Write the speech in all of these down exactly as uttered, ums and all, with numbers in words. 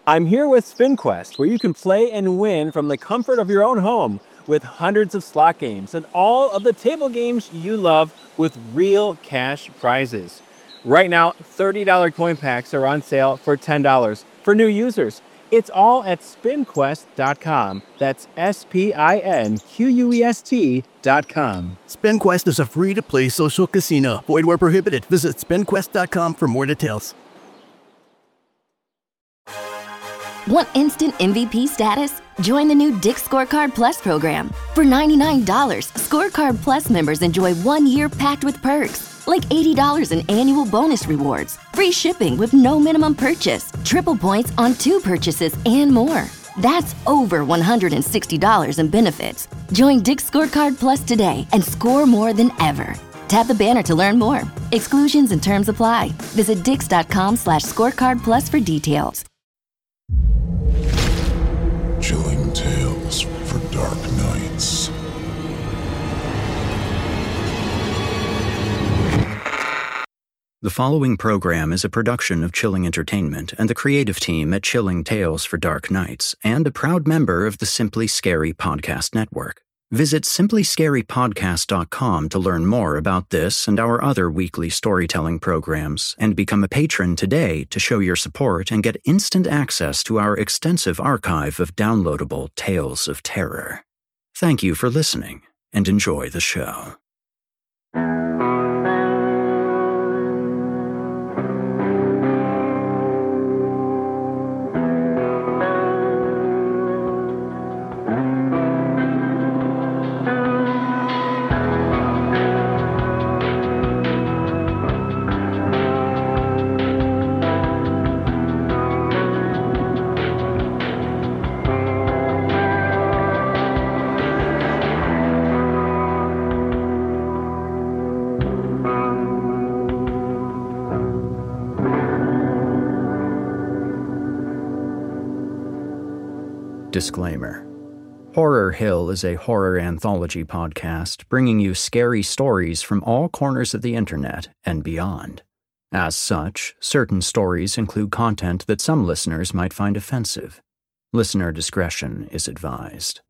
I'm here with SpinQuest, where you can play and win from the comfort of your own home with hundreds of slot games and all of the table games you love with real cash prizes. Right now, thirty dollars coin packs are on sale for ten dollars for new users. It's all at spin quest dot com. That's S P I N Q U E S T dot com. SpinQuest is a free-to-play social casino. Void where prohibited. Visit spin quest dot com for more details. Want instant M V P status? Join the new Dick's Scorecard Plus program. For ninety-nine dollars, Scorecard Plus members enjoy one year packed with perks, like eighty dollars in annual bonus rewards, free shipping with no minimum purchase, triple points on two purchases, and more. That's over one hundred sixty dollars in benefits. Join Dick's Scorecard Plus today and score more than ever. Tap the banner to learn more. Exclusions and terms apply. Visit dix dot com slash scorecard plus for details. Chilling tales for dark nights. The following program is a production of Chilling Entertainment and the creative team at Chilling Tales for Dark Nights, and a proud member of the Simply Scary Podcast Network. Visit simply scary podcast dot com to learn more about this and our other weekly storytelling programs, and become a patron today to show your support and get instant access to our extensive archive of downloadable tales of terror. Thank you for listening, and enjoy the show. Disclaimer. Horror Hill is a horror anthology podcast bringing you scary stories from all corners of the internet and beyond. As such, certain stories include content that some listeners might find offensive. Listener discretion is advised.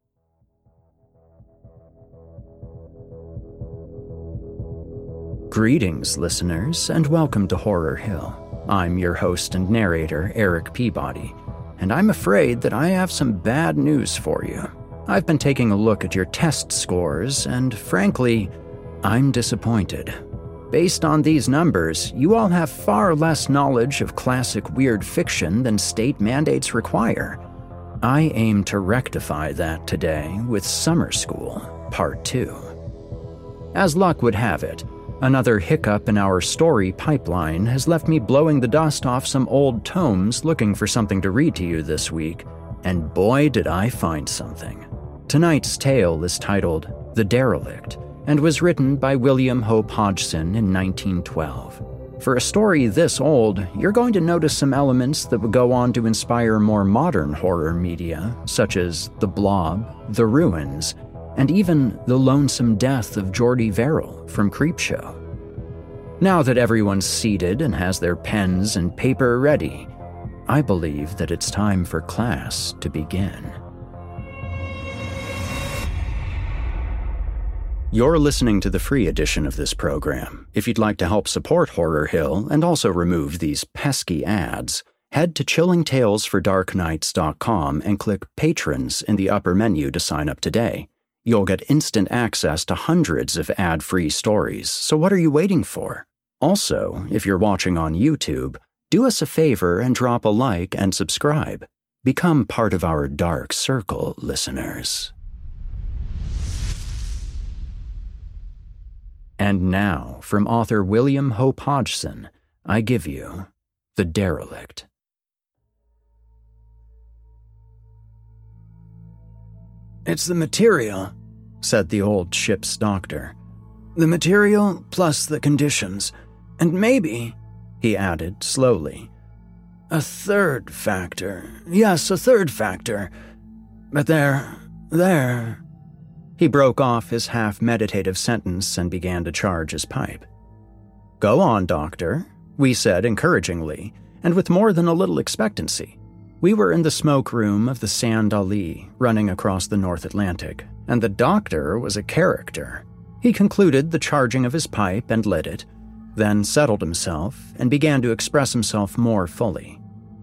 Greetings, listeners, and welcome to Horror Hill. I'm your host and narrator, Eric Peabody, and I'm afraid that I have some bad news for you. I've been taking a look at your test scores, and frankly, I'm disappointed. Based on these numbers, you all have far less knowledge of classic weird fiction than state mandates require. I aim to rectify that today with Summer School, Part two. As luck would have it, another hiccup in our story pipeline has left me blowing the dust off some old tomes looking for something to read to you this week, and boy did I find something. Tonight's tale is titled The Derelict, and was written by William Hope Hodgson in nineteen twelve. For a story this old, you're going to notice some elements that would go on to inspire more modern horror media, such as The Blob, The Ruins, and even The Lonesome Death of Jordy Verrill from Creepshow. Now that everyone's seated and has their pens and paper ready, I believe that it's time for class to begin. You're listening to the free edition of this program. If you'd like to help support Horror Hill and also remove these pesky ads, head to chilling tales for dark nights dot com and click Patrons in the upper menu to sign up today. You'll get instant access to hundreds of ad-free stories, so what are you waiting for? Also, if you're watching on YouTube, do us a favor and drop a like and subscribe. Become part of our dark circle, listeners. And now, from author William Hope Hodgson, I give you The Derelict. It's the material, said the old ship's doctor. The material plus the conditions. And maybe, he added slowly, a third factor. Yes, a third factor. But there, there... He broke off his half-meditative sentence and began to charge his pipe. Go on, doctor, we said encouragingly, and with more than a little expectancy. We were in the smoke room of the Sand Ali, running across the North Atlantic, and the doctor was a character. He concluded the charging of his pipe and lit it, then settled himself and began to express himself more fully.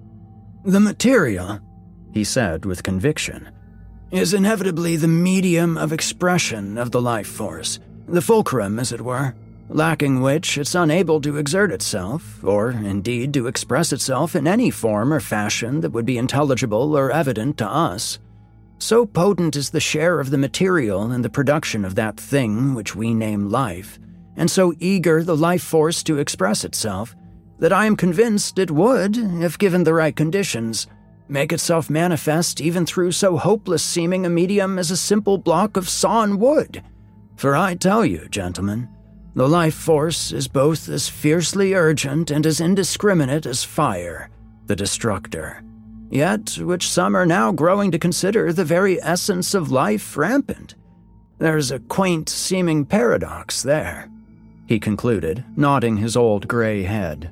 "The material," he said with conviction, "is inevitably the medium of expression of the life force, the fulcrum, as it were, lacking which it's unable to exert itself, or indeed to express itself in any form or fashion that would be intelligible or evident to us. So potent is the share of the material in the production of that thing which we name life, and so eager the life force to express itself, that I am convinced it would, if given the right conditions, make itself manifest even through so hopeless-seeming a medium as a simple block of sawn wood. For I tell you, gentlemen, the life force is both as fiercely urgent and as indiscriminate as fire, the destructor, yet which some are now growing to consider the very essence of life rampant. There's a quaint-seeming paradox there," he concluded, nodding his old gray head.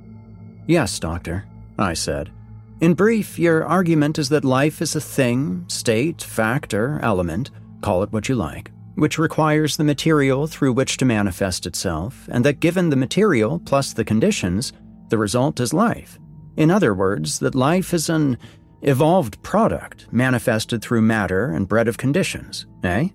"Yes, Doctor," I said. "In brief, your argument is that life is a thing, state, factor, element, call it what you like, which requires the material through which to manifest itself, and that given the material plus the conditions, the result is life. In other words, that life is an evolved product manifested through matter and bred of conditions, eh?"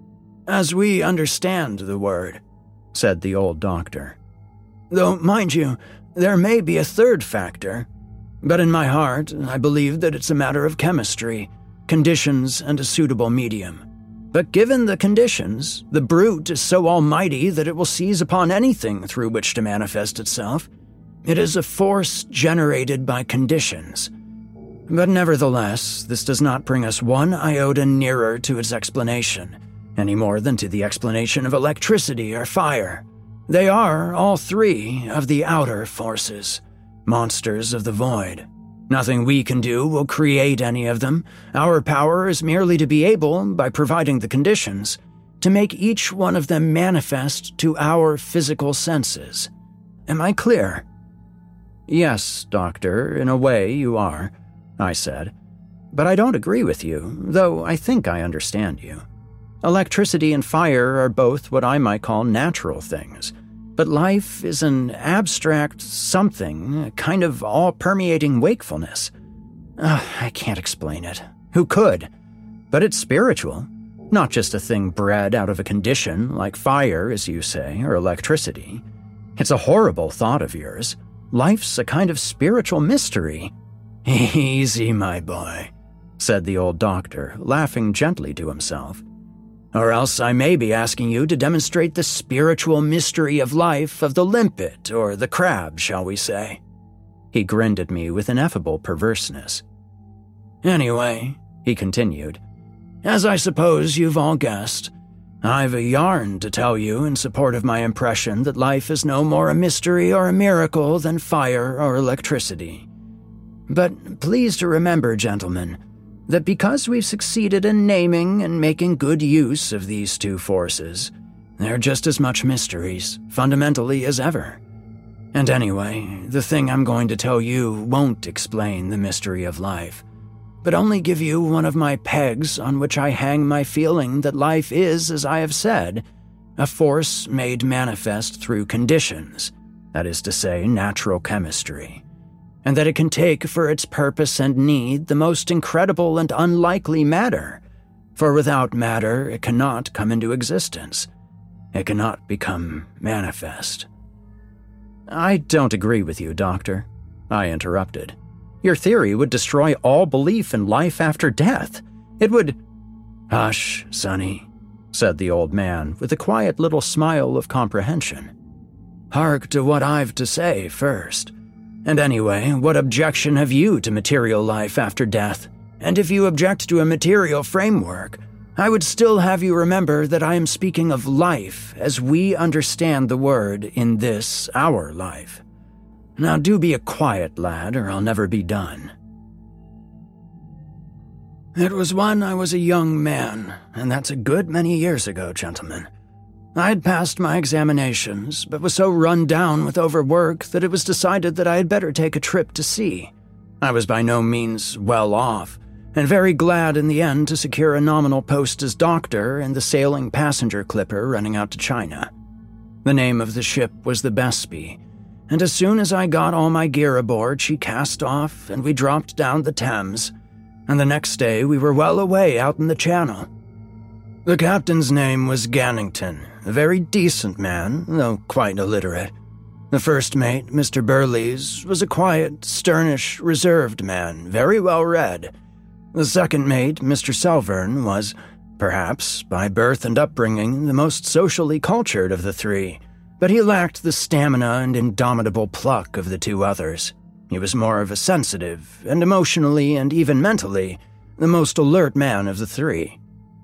"As we understand the word," said the old doctor. "Though, mind you, there may be a third factor, but in my heart I believe that it's a matter of chemistry, conditions, and a suitable medium. But given the conditions, the brute is so almighty that it will seize upon anything through which to manifest itself. It is a force generated by conditions. But nevertheless, this does not bring us one iota nearer to its explanation, any more than to the explanation of electricity or fire. They are, all three, of the outer forces, monsters of the void. Nothing we can do will create any of them. Our power is merely to be able, by providing the conditions, to make each one of them manifest to our physical senses. Am I clear?" "Yes, Doctor, in a way you are," I said. "But I don't agree with you, though I think I understand you. Electricity and fire are both what I might call natural things. But life is an abstract something, a kind of all-permeating wakefulness. Uh, I can't explain it. Who could? But it's spiritual, not just a thing bred out of a condition like fire, as you say, or electricity. It's a horrible thought of yours. Life's a kind of spiritual mystery." "Easy, my boy," said the old doctor, laughing gently to himself. "Or else I may be asking you to demonstrate the spiritual mystery of life of the limpet or the crab, shall we say?" He grinned at me with ineffable perverseness. "Anyway," he continued, "as I suppose you've all guessed, I've a yarn to tell you in support of my impression that life is no more a mystery or a miracle than fire or electricity. But please to remember, gentlemen, that because we've succeeded in naming and making good use of these two forces, they're just as much mysteries, fundamentally, as ever. And anyway, the thing I'm going to tell you won't explain the mystery of life, but only give you one of my pegs on which I hang my feeling that life is, as I have said, a force made manifest through conditions, that is to say, natural chemistry, and that it can take for its purpose and need the most incredible and unlikely matter, for without matter it cannot come into existence. It cannot become manifest." "I don't agree with you, Doctor," I interrupted. "Your theory would destroy all belief in life after death. It would—" "Hush, Sonny," said the old man with a quiet little smile of comprehension. "Hark to what I've to say first. And anyway, what objection have you to material life after death? And if you object to a material framework, I would still have you remember that I am speaking of life as we understand the word in this, our life. Now do be a quiet lad, or I'll never be done. It was when I was a young man, and that's a good many years ago, gentlemen. I had passed my examinations, but was so run down with overwork that it was decided that I had better take a trip to sea. I was by no means well off, and very glad in the end to secure a nominal post as doctor in the sailing passenger clipper running out to China. The name of the ship was the Bessie, and as soon as I got all my gear aboard, she cast off and we dropped down the Thames, and the next day we were well away out in the Channel. The captain's name was Gannington, a very decent man, though quite illiterate. The first mate, Mister Burleys, was a quiet, sternish, reserved man, very well read. The second mate, Mister Selvern, was, perhaps, by birth and upbringing, the most socially cultured of the three, but he lacked the stamina and indomitable pluck of the two others. He was more of a sensitive, and emotionally and even mentally, the most alert man of the three.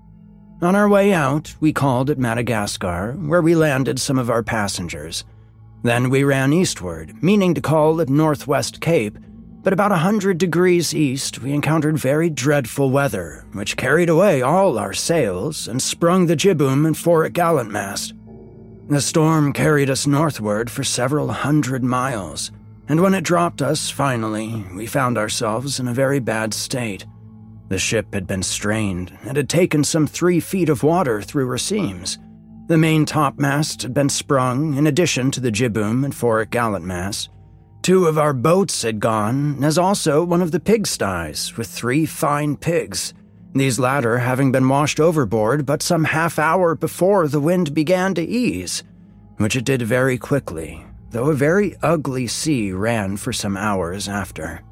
On our way out, we called at Madagascar, where we landed some of our passengers. Then we ran eastward, meaning to call at Northwest Cape, but about a hundred degrees east we encountered very dreadful weather, which carried away all our sails and sprung the jibboom and fore gallantmast. The storm carried us northward for several hundred miles, and when it dropped us, finally, we found ourselves in a very bad state. The ship had been strained and had taken some three feet of water through her seams. The main topmast had been sprung, in addition to the jibboom and fore gallantmast. Two of our boats had gone, as also one of the pigsties, with three fine pigs, these latter having been washed overboard but some half hour before the wind began to ease, which it did very quickly, though a very ugly sea ran for some hours after.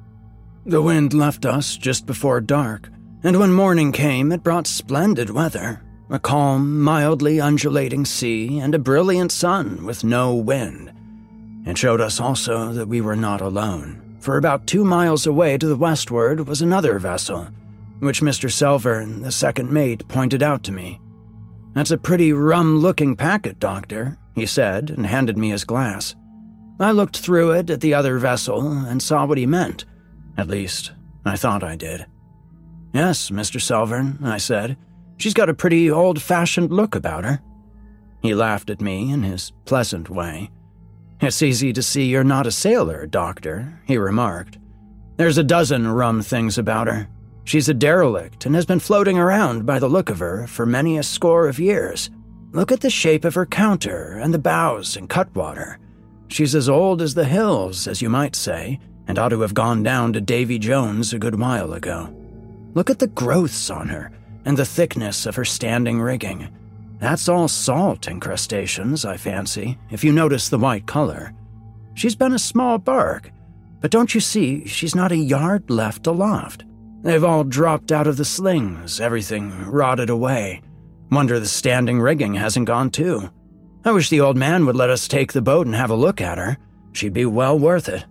The wind left us just before dark, and when morning came it brought splendid weather, a calm, mildly undulating sea and a brilliant sun with no wind. It showed us also that we were not alone, for about two miles away to the westward was another vessel, which Mister Selvern, the second mate, pointed out to me. "That's a pretty rum-looking packet, Doctor," he said, and handed me his glass. I looked through it at the other vessel and saw what he meant. At least, I thought I did. "Yes, Mister Selvern," I said. "She's got a pretty old-fashioned look about her." He laughed at me in his pleasant way. "It's easy to see you're not a sailor, Doctor," he remarked. "There's a dozen rum things about her. She's a derelict and has been floating around by the look of her for many a score of years. Look at the shape of her counter and the bows and cutwater. She's as old as the hills, as you might say, and ought to have gone down to Davy Jones a good while ago. Look at the growths on her, and the thickness of her standing rigging. That's all salt incrustations, I fancy, if you notice the white color. She's been a small bark, but don't you see she's not a yard left aloft? They've all dropped out of the slings, everything rotted away. Wonder the standing rigging hasn't gone too. I wish the old man would let us take the boat and have a look at her. She'd be well worth it."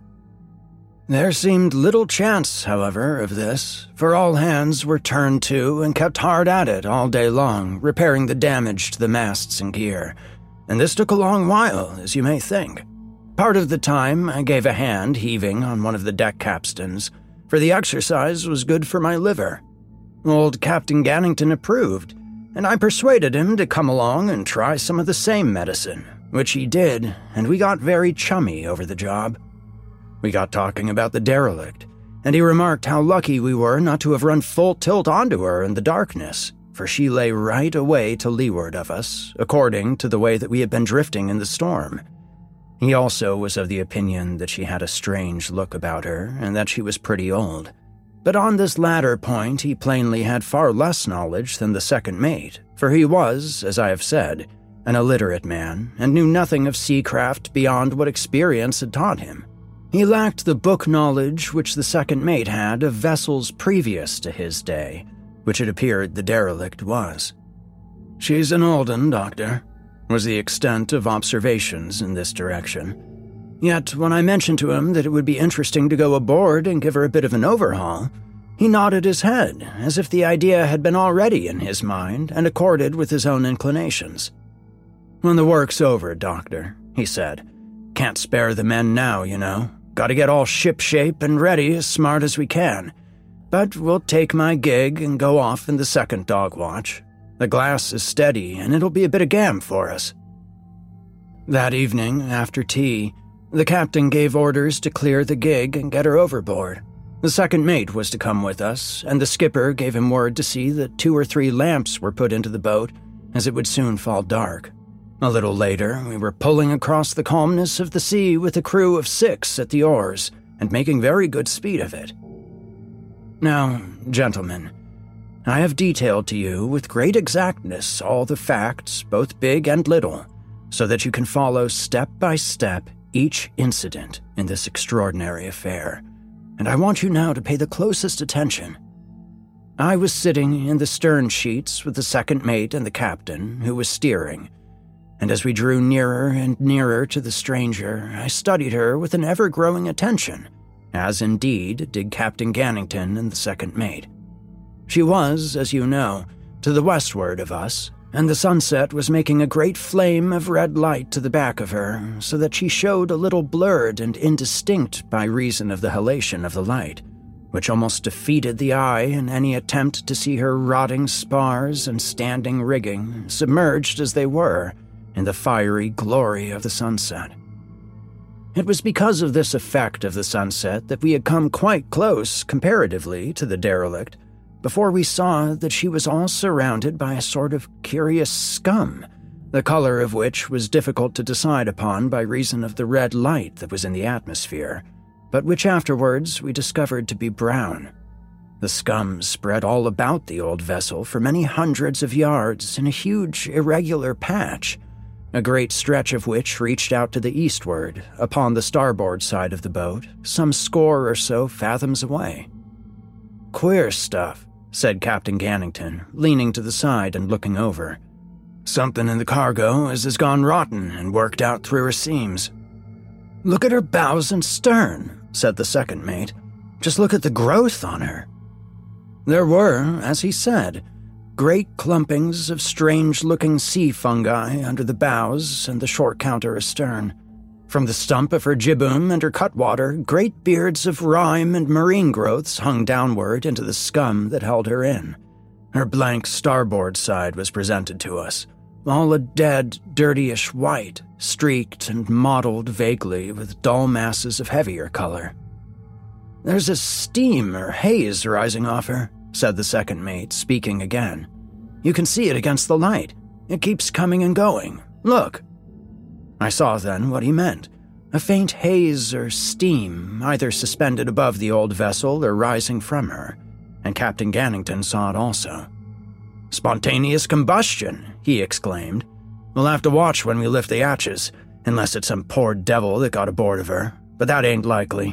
There seemed little chance, however, of this, for all hands were turned to and kept hard at it all day long, repairing the damage to the masts and gear, and this took a long while, as you may think. Part of the time I gave a hand heaving on one of the deck capstans, for the exercise was good for my liver. Old Captain Gannington approved, and I persuaded him to come along and try some of the same medicine, which he did, and we got very chummy over the job. We got talking about the derelict, and he remarked how lucky we were not to have run full tilt onto her in the darkness, for she lay right away to leeward of us, according to the way that we had been drifting in the storm. He also was of the opinion that she had a strange look about her, and that she was pretty old. But on this latter point he plainly had far less knowledge than the second mate, for he was, as I have said, an illiterate man, and knew nothing of seacraft beyond what experience had taught him. He lacked the book knowledge which the second mate had of vessels previous to his day, which it appeared the derelict was. "She's an old un, Doctor," was the extent of observations in this direction. Yet when I mentioned to him that it would be interesting to go aboard and give her a bit of an overhaul, he nodded his head, as if the idea had been already in his mind and accorded with his own inclinations. "When the work's over, Doctor," he said. "Can't spare the men now, you know. Gotta get all ship-shape and ready as smart as we can. But we'll take my gig and go off in the second dog watch. The glass is steady, and it'll be a bit of gam for us." That evening, after tea, the captain gave orders to clear the gig and get her overboard, The second mate was to come with us, and the skipper gave him word to see that two or three lamps were put into the boat, as it would soon fall dark. A little later, we were pulling across the calmness of the sea with a crew of six at the oars, and making very good speed of it. Now, gentlemen, I have detailed to you with great exactness all the facts, both big and little, so that you can follow step by step each incident in this extraordinary affair, and I want you now to pay the closest attention. I was sitting in the stern sheets with the second mate and the captain, who was steering, and as we drew nearer and nearer to the stranger, I studied her with an ever-growing attention, as indeed did Captain Gannington and the second mate. She was, as you know, to the westward of us, and the sunset was making a great flame of red light to the back of her, so that she showed a little blurred and indistinct by reason of the halation of the light, which almost defeated the eye in any attempt to see her rotting spars and standing rigging, submerged as they were in the fiery glory of the sunset. It was because of this effect of the sunset that we had come quite close, comparatively, to the derelict, before we saw that she was all surrounded by a sort of curious scum, the color of which was difficult to decide upon by reason of the red light that was in the atmosphere, but which afterwards we discovered to be brown. The scum spread all about the old vessel for many hundreds of yards in a huge, irregular patch, a great stretch of which reached out to the eastward, upon the starboard side of the boat, some score or so fathoms away. "Queer stuff," said Captain Gannington, leaning to the side and looking over. "Something in the cargo as has gone rotten and worked out through her seams." "Look at her bows and stern," said the second mate. "Just look at the growth on her." There were, as he said, great clumpings of strange-looking sea fungi under the bows and the short counter astern. From the stump of her jibboom and her cutwater, great beards of rime and marine growths hung downward into the scum that held her in. Her blank starboard side was presented to us, all a dead, dirtyish white, streaked and mottled vaguely with dull masses of heavier color. "There's a steam or haze rising off her," said the second mate, speaking again. "You can see it against the light. It keeps coming and going. Look." I saw then what he meant. A faint haze or steam, either suspended above the old vessel or rising from her, and Captain Gannington saw it also. "Spontaneous combustion," he exclaimed. "We'll have to watch when we lift the hatches, unless it's some poor devil that got aboard of her, but that ain't likely."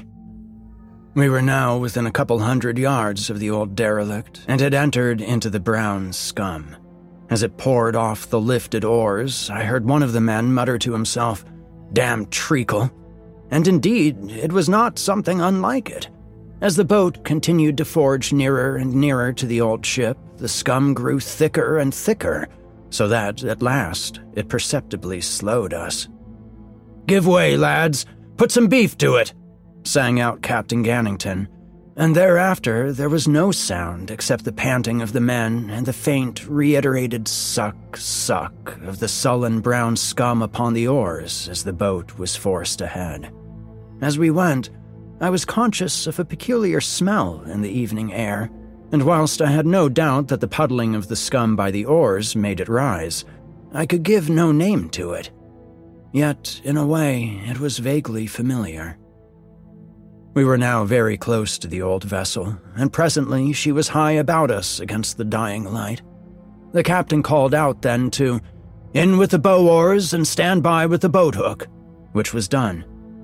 We were now within a couple hundred yards of the old derelict, and had entered into the brown scum. As it poured off the lifted oars, I heard one of the men mutter to himself, "Damn treacle." And indeed, it was not something unlike it. As the boat continued to forge nearer and nearer to the old ship, the scum grew thicker and thicker, so that, at last, it perceptibly slowed us. "Give way, lads! Put some beef to it!" sang out Captain Gannington, and thereafter there was no sound except the panting of the men and the faint, reiterated suck, suck of the sullen brown scum upon the oars as the boat was forced ahead. As we went, I was conscious of a peculiar smell in the evening air, and whilst I had no doubt that the puddling of the scum by the oars made it rise, I could give no name to it. Yet, in a way, it was vaguely familiar. We were now very close to the old vessel, and presently she was high about us against the dying light. The captain called out then to, "In with the bow oars and stand by with the boat hook," which was done.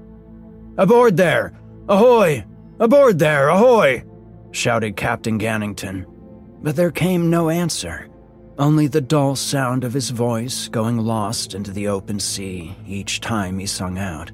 "Aboard there! Ahoy! Aboard there! Ahoy!" shouted Captain Gannington, but there came no answer, only the dull sound of his voice going lost into the open sea each time he sung out.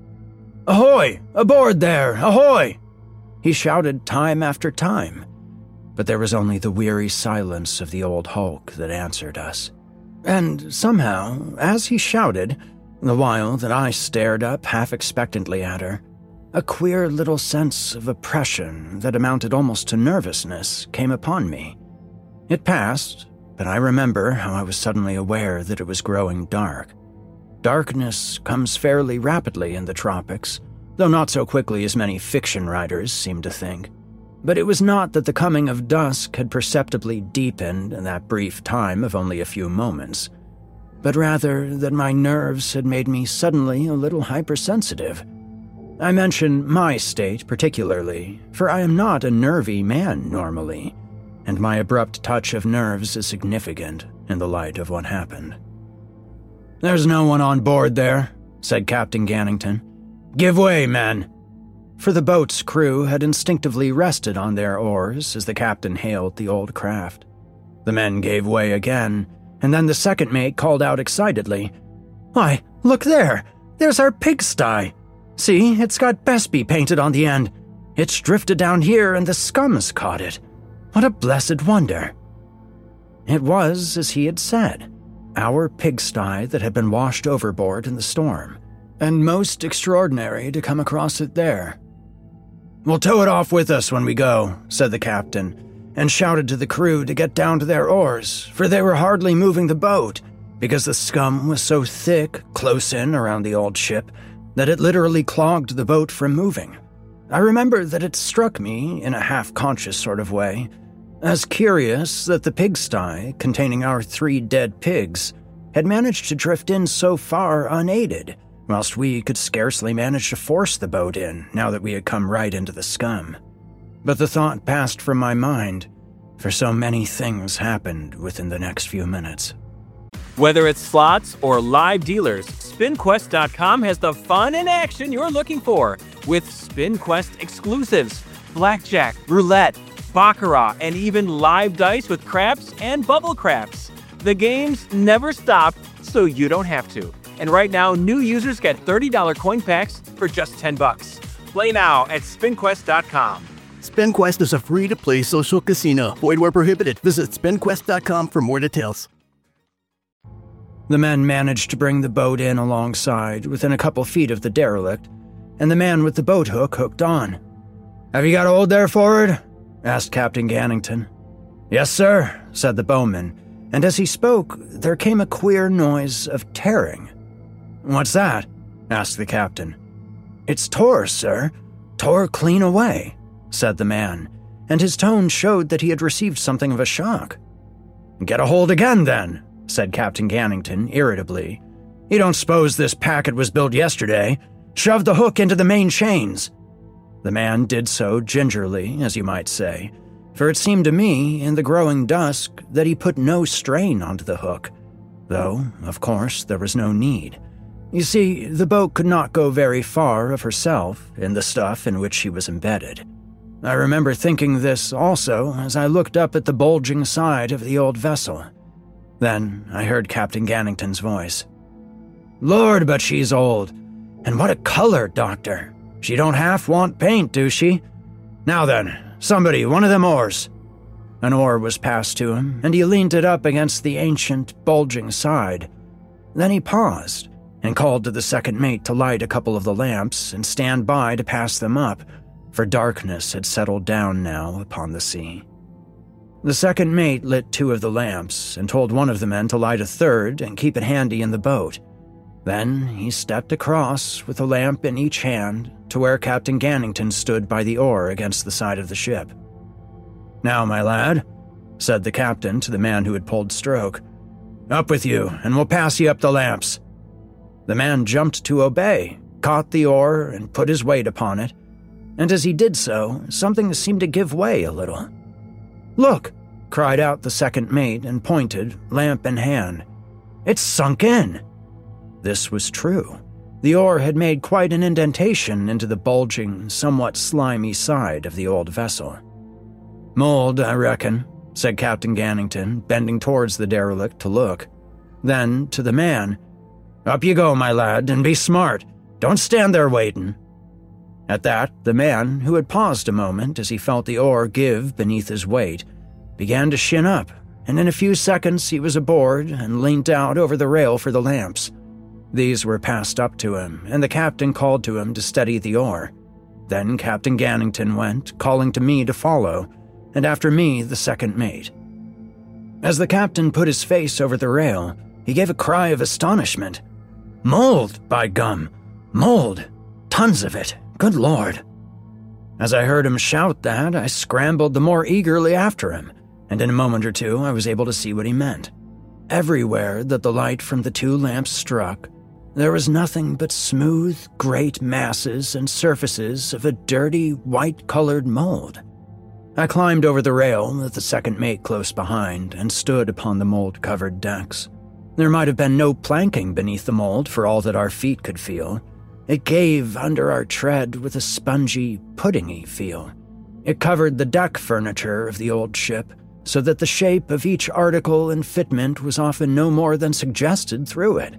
"Ahoy! Aboard there! Ahoy!" he shouted time after time, but there was only the weary silence of the old hulk that answered us. And somehow, as he shouted, the while that I stared up half expectantly at her, a queer little sense of oppression that amounted almost to nervousness came upon me. It passed, but I remember how I was suddenly aware that it was growing dark. Darkness comes fairly rapidly in the tropics, though not so quickly as many fiction writers seem to think, But it was not that the coming of dusk had perceptibly deepened in that brief time of only a few moments, but rather that my nerves had made me suddenly a little hypersensitive. I mention my state particularly, for I am not a nervy man normally, and my abrupt touch of nerves is significant in the light of what happened. "There's no one on board there," said Captain Gannington. "Give way, men." For the boat's crew had instinctively rested on their oars as the captain hailed the old craft. The men gave way again, and then the second mate called out excitedly, "Why, look there! There's our pigsty! See, it's got Besby painted on the end. It's drifted down here and the scum's caught it. What a blessed wonder!" It was, as he had said, our pigsty that had been washed overboard in the storm, and most extraordinary to come across it there. "We'll tow it off with us when we go," said the captain, and shouted to the crew to get down to their oars, for they were hardly moving the boat, because the scum was so thick close in around the old ship that it literally clogged the boat from moving. I remember that it struck me, in a half-conscious sort of way, as curious that the pigsty, containing our three dead pigs, had managed to drift in so far unaided, whilst we could scarcely manage to force the boat in now that we had come right into the scum. But the thought passed from my mind, for so many things happened within the next few minutes. Whether it's slots or live dealers, spin quest dot com has the fun and action you're looking for with SpinQuest exclusives, blackjack, roulette, baccarat, and even live dice with craps and bubble craps. The games never stop, so you don't have to. And right now, new users get thirty dollars coin packs for just ten bucks. Play now at spin quest dot com. SpinQuest is a free-to-play social casino. Void where prohibited. Visit spin quest dot com for more details. The men managed to bring the boat in alongside, within a couple feet of the derelict, and the man with the boat hook hooked on. "Have you got a hold there, forward?" asked Captain Gannington. "Yes, sir," said the bowman, and as he spoke, there came a queer noise of tearing. "What's that?" asked the captain. "It's tore, sir. Tore clean away," said the man, and his tone showed that he had received something of a shock. "Get a hold again, then," said Captain Gannington irritably. "You don't suppose this packet was built yesterday? Shove the hook into the main chains." The man did so gingerly, as you might say, for it seemed to me, in the growing dusk, that he put no strain onto the hook, though, of course, there was no need. You see, the boat could not go very far of herself in the stuff in which she was embedded. I remember thinking this also as I looked up at the bulging side of the old vessel. Then I heard Captain Gannington's voice. "Lord, but she's old. And what a color, Doctor. She don't half want paint, do she? Now then, somebody, one of them oars." An oar was passed to him, and he leaned it up against the ancient, bulging side. Then he paused and called to the second mate to light a couple of the lamps and stand by to pass them up, for darkness had settled down now upon the sea. The second mate lit two of the lamps and told one of the men to light a third and keep it handy in the boat. Then he stepped across with a lamp in each hand to where Captain Gannington stood by the oar against the side of the ship. "Now, my lad," said the captain to the man who had pulled stroke, "up with you, and we'll pass you up the lamps." The man jumped to obey, caught the oar, and put his weight upon it, and as he did so, something seemed to give way a little. "Look!" cried out the second mate and pointed, lamp in hand. "It's sunk in!" This was true. The oar had made quite an indentation into the bulging, somewhat slimy side of the old vessel. "Mold, I reckon," said Captain Gannington, bending towards the derelict to look. Then, to the man, "Up you go, my lad, and be smart. Don't stand there waiting." At that, the man, who had paused a moment as he felt the oar give beneath his weight, began to shin up, and in a few seconds he was aboard and leaned out over the rail for the lamps. These were passed up to him, and the captain called to him to steady the oar. Then Captain Gannington went, calling to me to follow, and after me the second mate. As the captain put his face over the rail, he gave a cry of astonishment. "Mold, by gum! Mold! Tons of it! Good Lord!" As I heard him shout that, I scrambled the more eagerly after him, and in a moment or two I was able to see what he meant. Everywhere that the light from the two lamps struck, there was nothing but smooth, great masses and surfaces of a dirty, white-colored mold. I climbed over the rail with the second mate close behind and stood upon the mold-covered decks. There might have been no planking beneath the mold for all that our feet could feel. It gave under our tread with a spongy, puddingy feel. It covered the deck furniture of the old ship, so that the shape of each article and fitment was often no more than suggested through it.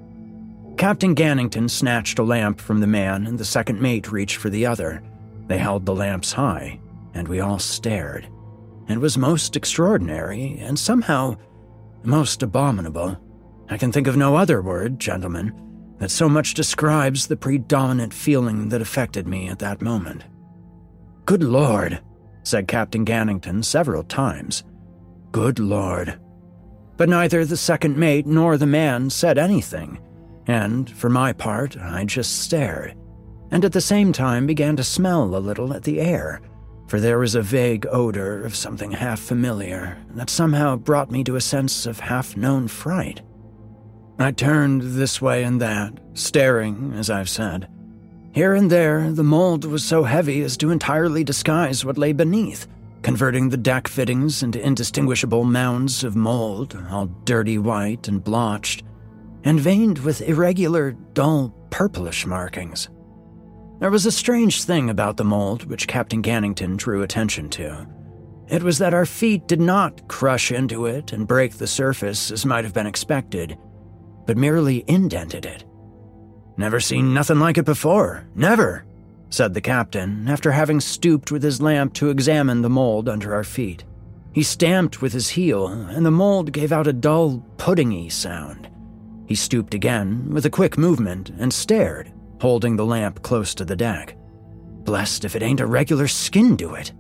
Captain Gannington snatched a lamp from the man, and the second mate reached for the other. They held the lamps high, and we all stared. It was most extraordinary, and somehow most abominable. I can think of no other word, gentlemen, that so much describes the predominant feeling that affected me at that moment. "Good Lord," said Captain Gannington several times. "Good Lord." But neither the second mate nor the man said anything, and, for my part, I just stared, and at the same time began to smell a little at the air, for there was a vague odor of something half familiar that somehow brought me to a sense of half-known fright. I turned this way and that, staring, as I've said. Here and there, the mold was so heavy as to entirely disguise what lay beneath, converting the deck fittings into indistinguishable mounds of mold, all dirty white and blotched, and veined with irregular, dull, purplish markings. There was a strange thing about the mold which Captain Gannington drew attention to. It was that our feet did not crush into it and break the surface as might have been expected, but merely indented it. "Never seen nothing like it before, never," said the captain, after having stooped with his lamp to examine the mold under our feet. He stamped with his heel, and the mold gave out a dull, puddingy sound. He stooped again, with a quick movement, and stared, holding the lamp close to the deck. "Blessed if it ain't a regular skin do it."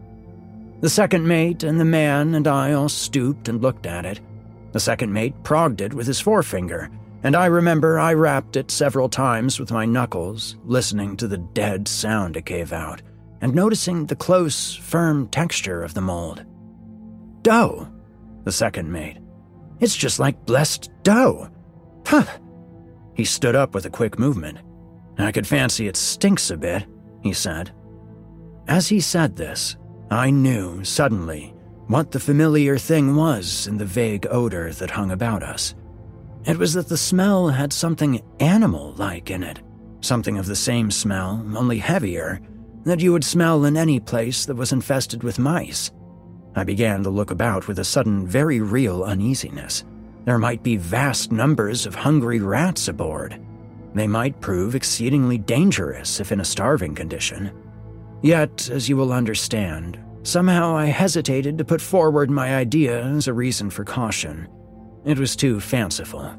The second mate and the man and I all stooped and looked at it. The second mate progged it with his forefinger, and I remember I rapped it several times with my knuckles, listening to the dead sound it gave out, and noticing the close, firm texture of the mold. "Dough," the second mate. "It's just like blessed dough. Huh." He stood up with a quick movement. "I could fancy it stinks a bit," he said. As he said this, I knew, suddenly, what the familiar thing was in the vague odor that hung about us. It was that the smell had something animal-like in it, something of the same smell, only heavier, that you would smell in any place that was infested with mice. I began to look about with a sudden, very real uneasiness. There might be vast numbers of hungry rats aboard. They might prove exceedingly dangerous if in a starving condition. Yet, as you will understand, somehow I hesitated to put forward my idea as a reason for caution. It was too fanciful.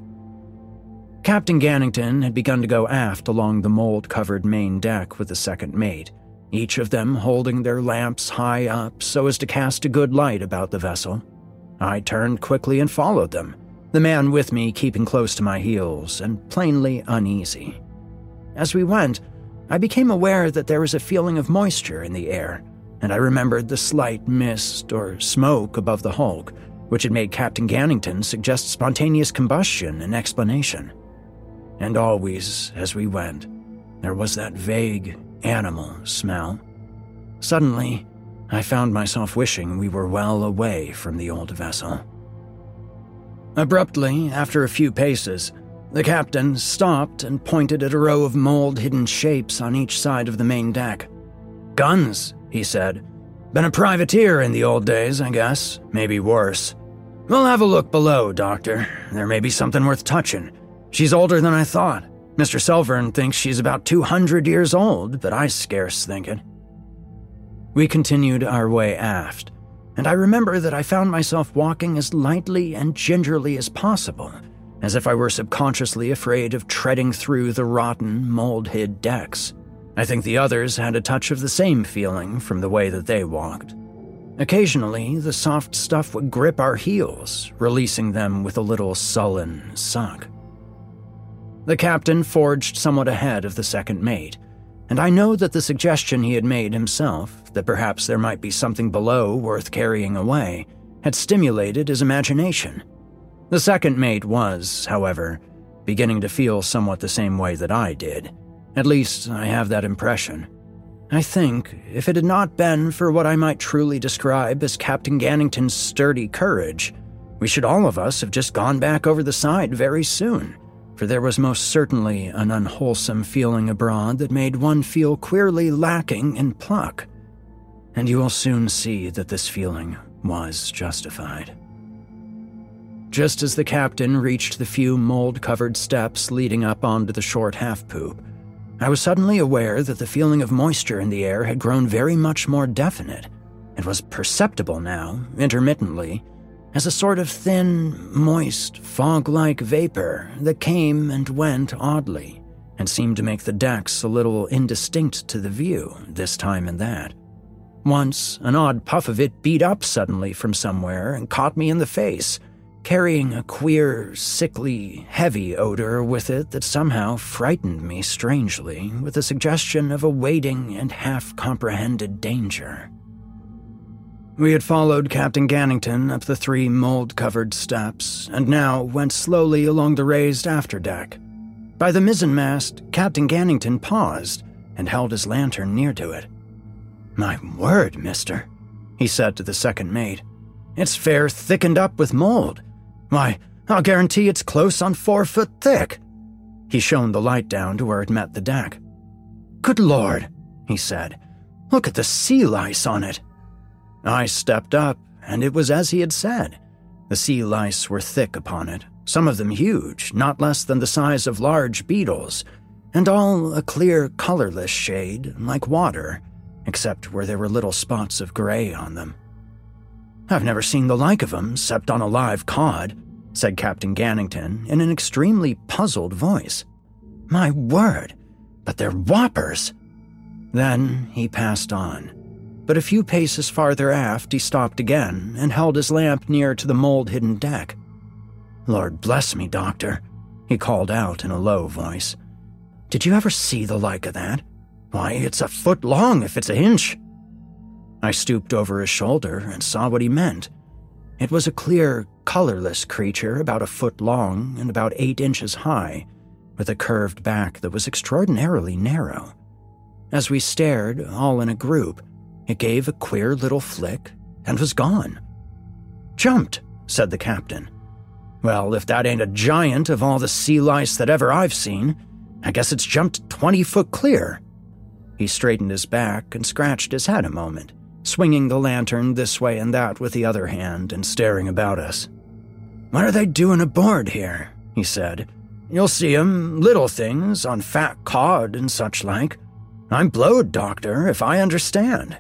Captain Gannington had begun to go aft along the mold-covered main deck with the second mate, each of them holding their lamps high up so as to cast a good light about the vessel. I turned quickly and followed them, the man with me keeping close to my heels and plainly uneasy. As we went, I became aware that there was a feeling of moisture in the air, and I remembered the slight mist or smoke above the hulk, which had made Captain Gannington suggest spontaneous combustion and explanation. And always, as we went, there was that vague, animal smell. Suddenly, I found myself wishing we were well away from the old vessel. Abruptly, after a few paces, the captain stopped and pointed at a row of mold-hidden shapes on each side of the main deck. "Guns," he said. "Been a privateer in the old days, I guess. Maybe worse. We'll have a look below, Doctor. There may be something worth touching. She's older than I thought. Mister Selvern thinks she's about two hundred years old, but I scarce think it." We continued our way aft, and I remember that I found myself walking as lightly and gingerly as possible, as if I were subconsciously afraid of treading through the rotten, mold-hid decks. I think the others had a touch of the same feeling from the way that they walked. Occasionally, the soft stuff would grip our heels, releasing them with a little sullen suck. The captain forged somewhat ahead of the second mate. and I know that the suggestion he had made himself, that perhaps there might be something below worth carrying away, had stimulated his imagination. The second mate was, however, beginning to feel somewhat the same way that I did. At least, I have that impression. I think, if it had not been for what I might truly describe as Captain Gannington's sturdy courage, we should all of us have just gone back over the side very soon, for there was most certainly an unwholesome feeling abroad that made one feel queerly lacking in pluck. And you will soon see that this feeling was justified. Just as the captain reached the few mold-covered steps leading up onto the short half-poop, I was suddenly aware that the feeling of moisture in the air had grown very much more definite. It was perceptible now, intermittently, as a sort of thin, moist, fog-like vapor that came and went oddly, and seemed to make the decks a little indistinct to the view, this time and that. Once, an odd puff of it beat up suddenly from somewhere and caught me in the face, carrying a queer, sickly, heavy odor with it that somehow frightened me strangely, with a suggestion of a waiting and half-comprehended danger. We had followed Captain Gannington up the three mold-covered steps, and now went slowly along the raised afterdeck. By the mizzenmast, Captain Gannington paused and held his lantern near to it. "My word, mister," he said to the second mate. "It's fair thickened up with mold. Why, I'll guarantee it's close on four foot thick." He shone the light down to where it met the deck. "Good Lord," he said. "Look at the sea lice on it." I stepped up, and it was as he had said. The sea lice were thick upon it, some of them huge, not less than the size of large beetles, and all a clear, colorless shade, like water, except where there were little spots of gray on them. "I've never seen the like of 'em, except on a live cod," said Captain Gannington in an extremely puzzled voice. "My word, but they're whoppers." Then he passed on. But a few paces farther aft he stopped again and held his lamp near to the mold-hidden deck. "Lord bless me, Doctor," he called out in a low voice. "Did you ever see the like of that? Why, it's a foot long if it's a inch." I stooped over his shoulder and saw what he meant. It was a clear, colorless creature about a foot long and about eight inches high, with a curved back that was extraordinarily narrow. As we stared, all in a group, it gave a queer little flick and was gone. "Jumped," said the captain. "Well, if that ain't a giant of all the sea lice that ever I've seen, I guess it's jumped twenty foot clear." He straightened his back and scratched his head a moment, swinging the lantern this way and that with the other hand and staring about us. "What are they doing aboard here?" he said. "You'll see 'em, little things, on fat cod and such like. I'm blowed, Doctor, if I understand."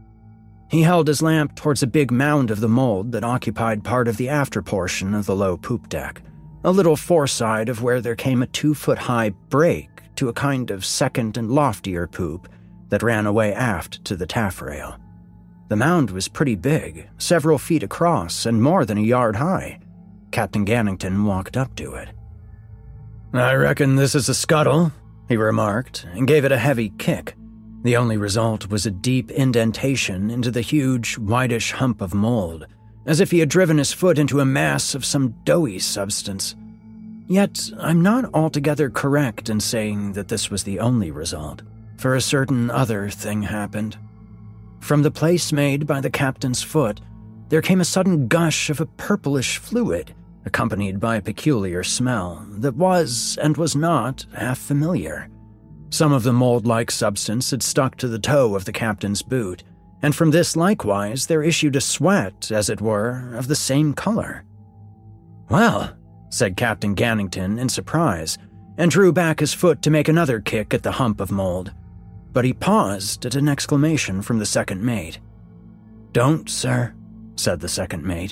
He held his lamp towards a big mound of the mold that occupied part of the after portion of the low poop deck, a little foreside of where there came a two-foot-high break to a kind of second and loftier poop that ran away aft to the taffrail. The mound was pretty big, several feet across and more than a yard high. Captain Gannington walked up to it. "I reckon this is a scuttle," he remarked, and gave it a heavy kick. The only result was a deep indentation into the huge, whitish hump of mold, as if he had driven his foot into a mass of some doughy substance. Yet I'm not altogether correct in saying that this was the only result, for a certain other thing happened. From the place made by the captain's foot, there came a sudden gush of a purplish fluid, accompanied by a peculiar smell that was and was not half familiar. Some of the mold-like substance had stuck to the toe of the captain's boot, and from this likewise there issued a sweat, as it were, of the same color. "Well," said Captain Gannington in surprise, and drew back his foot to make another kick at the hump of mold. But he paused at an exclamation from the second mate. "Don't, sir," said the second mate.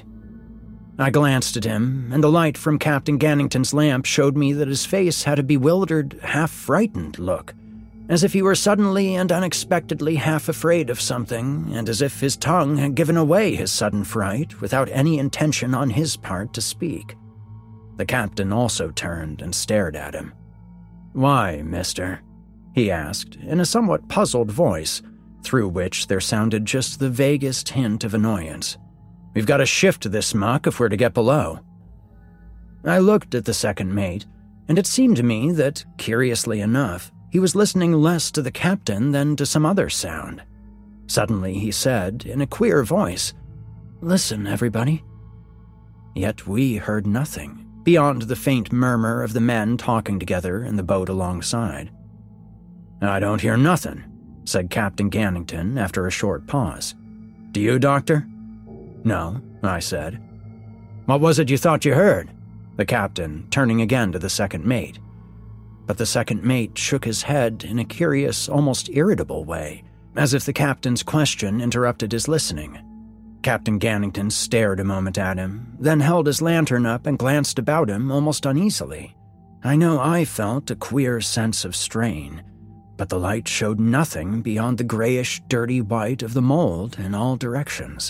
I glanced at him, and the light from Captain Gannington's lamp showed me that his face had a bewildered, half-frightened look, as if he were suddenly and unexpectedly half afraid of something, and as if his tongue had given away his sudden fright without any intention on his part to speak. The captain also turned and stared at him. "Why, mister?" he asked, in a somewhat puzzled voice, through which there sounded just the vaguest hint of annoyance. "We've got to shift this muck if we're to get below." I looked at the second mate, and it seemed to me that, curiously enough, he was listening less to the captain than to some other sound. Suddenly he said, in a queer voice, "Listen, everybody." Yet we heard nothing, beyond the faint murmur of the men talking together in the boat alongside. "I don't hear nothing," said Captain Gannington after a short pause. "Do you, Doctor?" "No," I said. "What was it you thought you heard?" The captain, turning again to the second mate. But the second mate shook his head in a curious, almost irritable way, as if the captain's question interrupted his listening. Captain Gannington stared a moment at him, then held his lantern up and glanced about him almost uneasily. I know I felt a queer sense of strain, but the light showed nothing beyond the grayish, dirty white of the mold in all directions.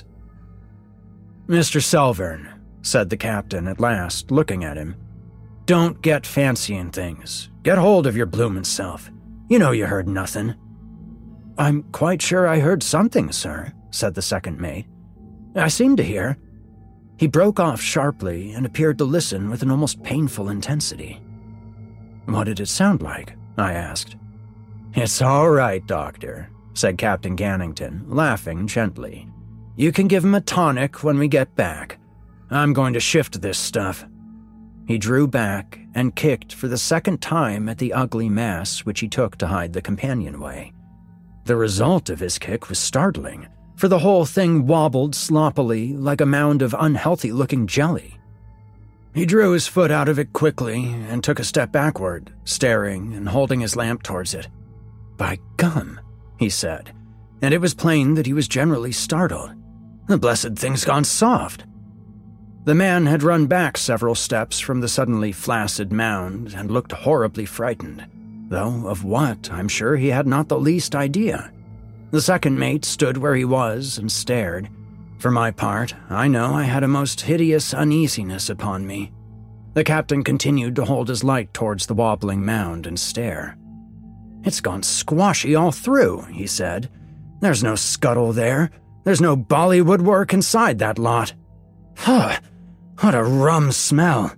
"Mister Selvern," said the captain at last, looking at him, "don't get fancying things. Get hold of your bloomin' self. You know you heard nothing." "I'm quite sure I heard something, sir," said the second mate. "I seem to hear." He broke off sharply and appeared to listen with an almost painful intensity. "What did it sound like?" I asked. "It's all right, Doctor," said Captain Gannington, laughing gently. "You can give him a tonic when we get back. I'm going to shift this stuff." He drew back and kicked for the second time at the ugly mass which he took to hide the companionway. The result of his kick was startling, for the whole thing wobbled sloppily like a mound of unhealthy-looking jelly. He drew his foot out of it quickly and took a step backward, staring and holding his lamp towards it. "By gum," he said, and it was plain that he was generally startled. "The blessed thing's gone soft." The man had run back several steps from the suddenly flaccid mound and looked horribly frightened, though of what, I'm sure he had not the least idea. The second mate stood where he was and stared. For my part, I know I had a most hideous uneasiness upon me. The captain continued to hold his light towards the wobbling mound and stare. "It's gone squashy all through," he said. "There's no scuttle there. There's no Bollywood work inside that lot. Huh, what a rum smell."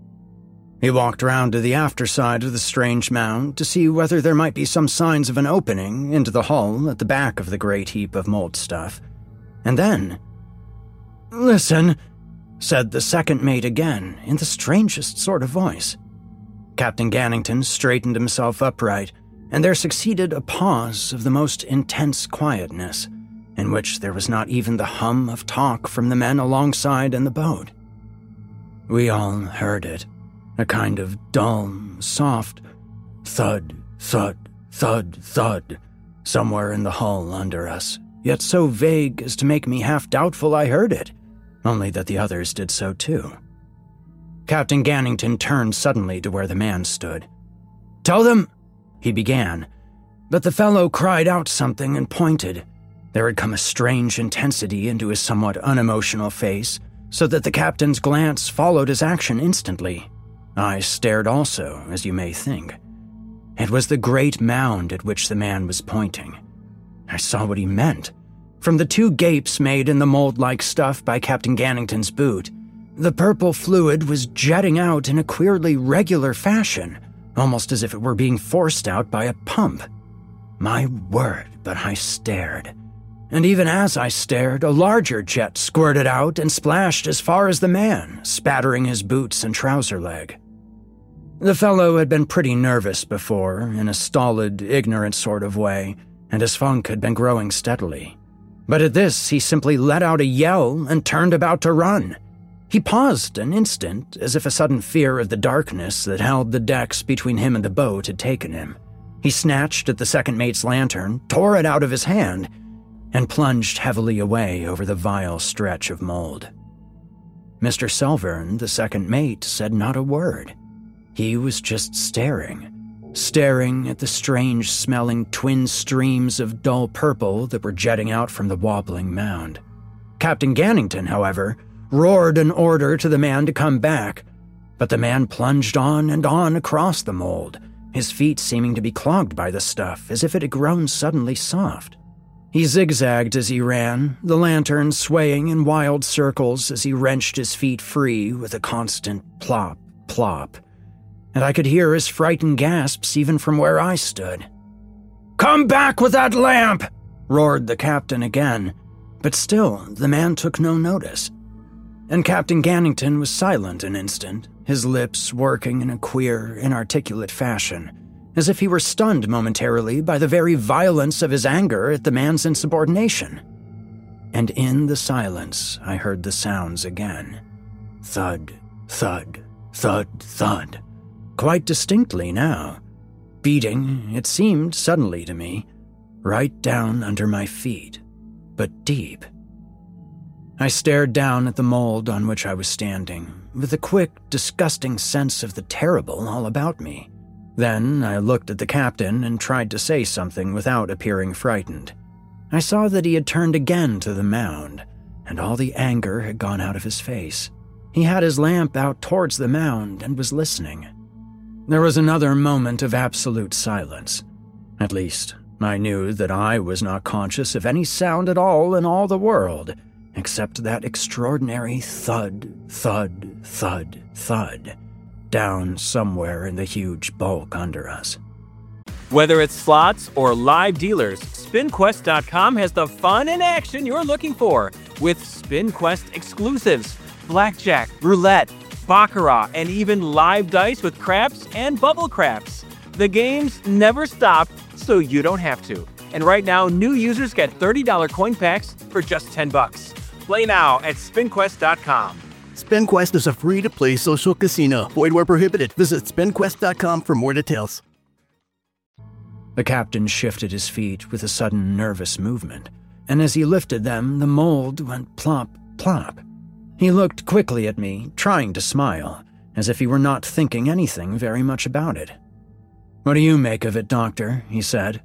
He walked round to the after side of the strange mound to see whether there might be some signs of an opening into the hull at the back of the great heap of mold stuff. And then, "Listen," said the second mate again in the strangest sort of voice. Captain Gannington straightened himself upright, and there succeeded a pause of the most intense quietness, in which there was not even the hum of talk from the men alongside in the boat. We all heard it, a kind of dull, soft thud, thud, thud, thud, somewhere in the hull under us, yet so vague as to make me half doubtful I heard it, only that the others did so too. Captain Gannington turned suddenly to where the man stood. "Tell them," he began, but the fellow cried out something and pointed. There had come a strange intensity into his somewhat unemotional face, so that the captain's glance followed his action instantly. I stared also, as you may think. It was the great mound at which the man was pointing. I saw what he meant. From the two gapes made in the mold-like stuff by Captain Gannington's boot, the purple fluid was jetting out in a queerly regular fashion, almost as if it were being forced out by a pump. My word, but I stared. And even as I stared, a larger jet squirted out and splashed as far as the man, spattering his boots and trouser leg. The fellow had been pretty nervous before, in a stolid, ignorant sort of way, and his funk had been growing steadily. But at this, he simply let out a yell and turned about to run. He paused an instant, as if a sudden fear of the darkness that held the decks between him and the boat had taken him. He snatched at the second mate's lantern, tore it out of his hand, and plunged heavily away over the vile stretch of mold. Mister Selvern, the second mate, said not a word. He was just staring, staring at the strange-smelling twin streams of dull purple that were jetting out from the wobbling mound. Captain Gannington, however, roared an order to the man to come back, but the man plunged on and on across the mold, his feet seeming to be clogged by the stuff as if it had grown suddenly soft. He zigzagged as he ran, the lantern swaying in wild circles as he wrenched his feet free with a constant plop, plop, and I could hear his frightened gasps even from where I stood. "Come back with that lamp!" roared the captain again, but still the man took no notice. And Captain Gannington was silent an instant, his lips working in a queer, inarticulate fashion, as if he were stunned momentarily by the very violence of his anger at the man's insubordination. And in the silence, I heard the sounds again. Thud, thud, thud, thud. Quite distinctly now. Beating, it seemed suddenly to me, right down under my feet, but deep. I stared down at the mold on which I was standing, with a quick, disgusting sense of the terrible all about me. Then I looked at the captain and tried to say something without appearing frightened. I saw that he had turned again to the mound, and all the anger had gone out of his face. He had his lamp out towards the mound and was listening. There was another moment of absolute silence. At least, I knew that I was not conscious of any sound at all in all the world, except that extraordinary thud, thud, thud, thud, down somewhere in the huge bulk under us. Whether it's slots or live dealers, Spin Quest dot com has the fun and action you're looking for with SpinQuest exclusives, blackjack, roulette, baccarat, and even live dice with craps and bubble craps. The games never stop, so you don't have to. And right now, new users get thirty dollars coin packs for just ten bucks. Play now at Spin Quest dot com. SpinQuest is a free-to-play social casino. Void where prohibited. Visit Spin Quest dot com for more details. The captain shifted his feet with a sudden nervous movement, and as he lifted them, the mold went plop, plop. He looked quickly at me, trying to smile, as if he were not thinking anything very much about it. "What do you make of it, Doctor?" he said.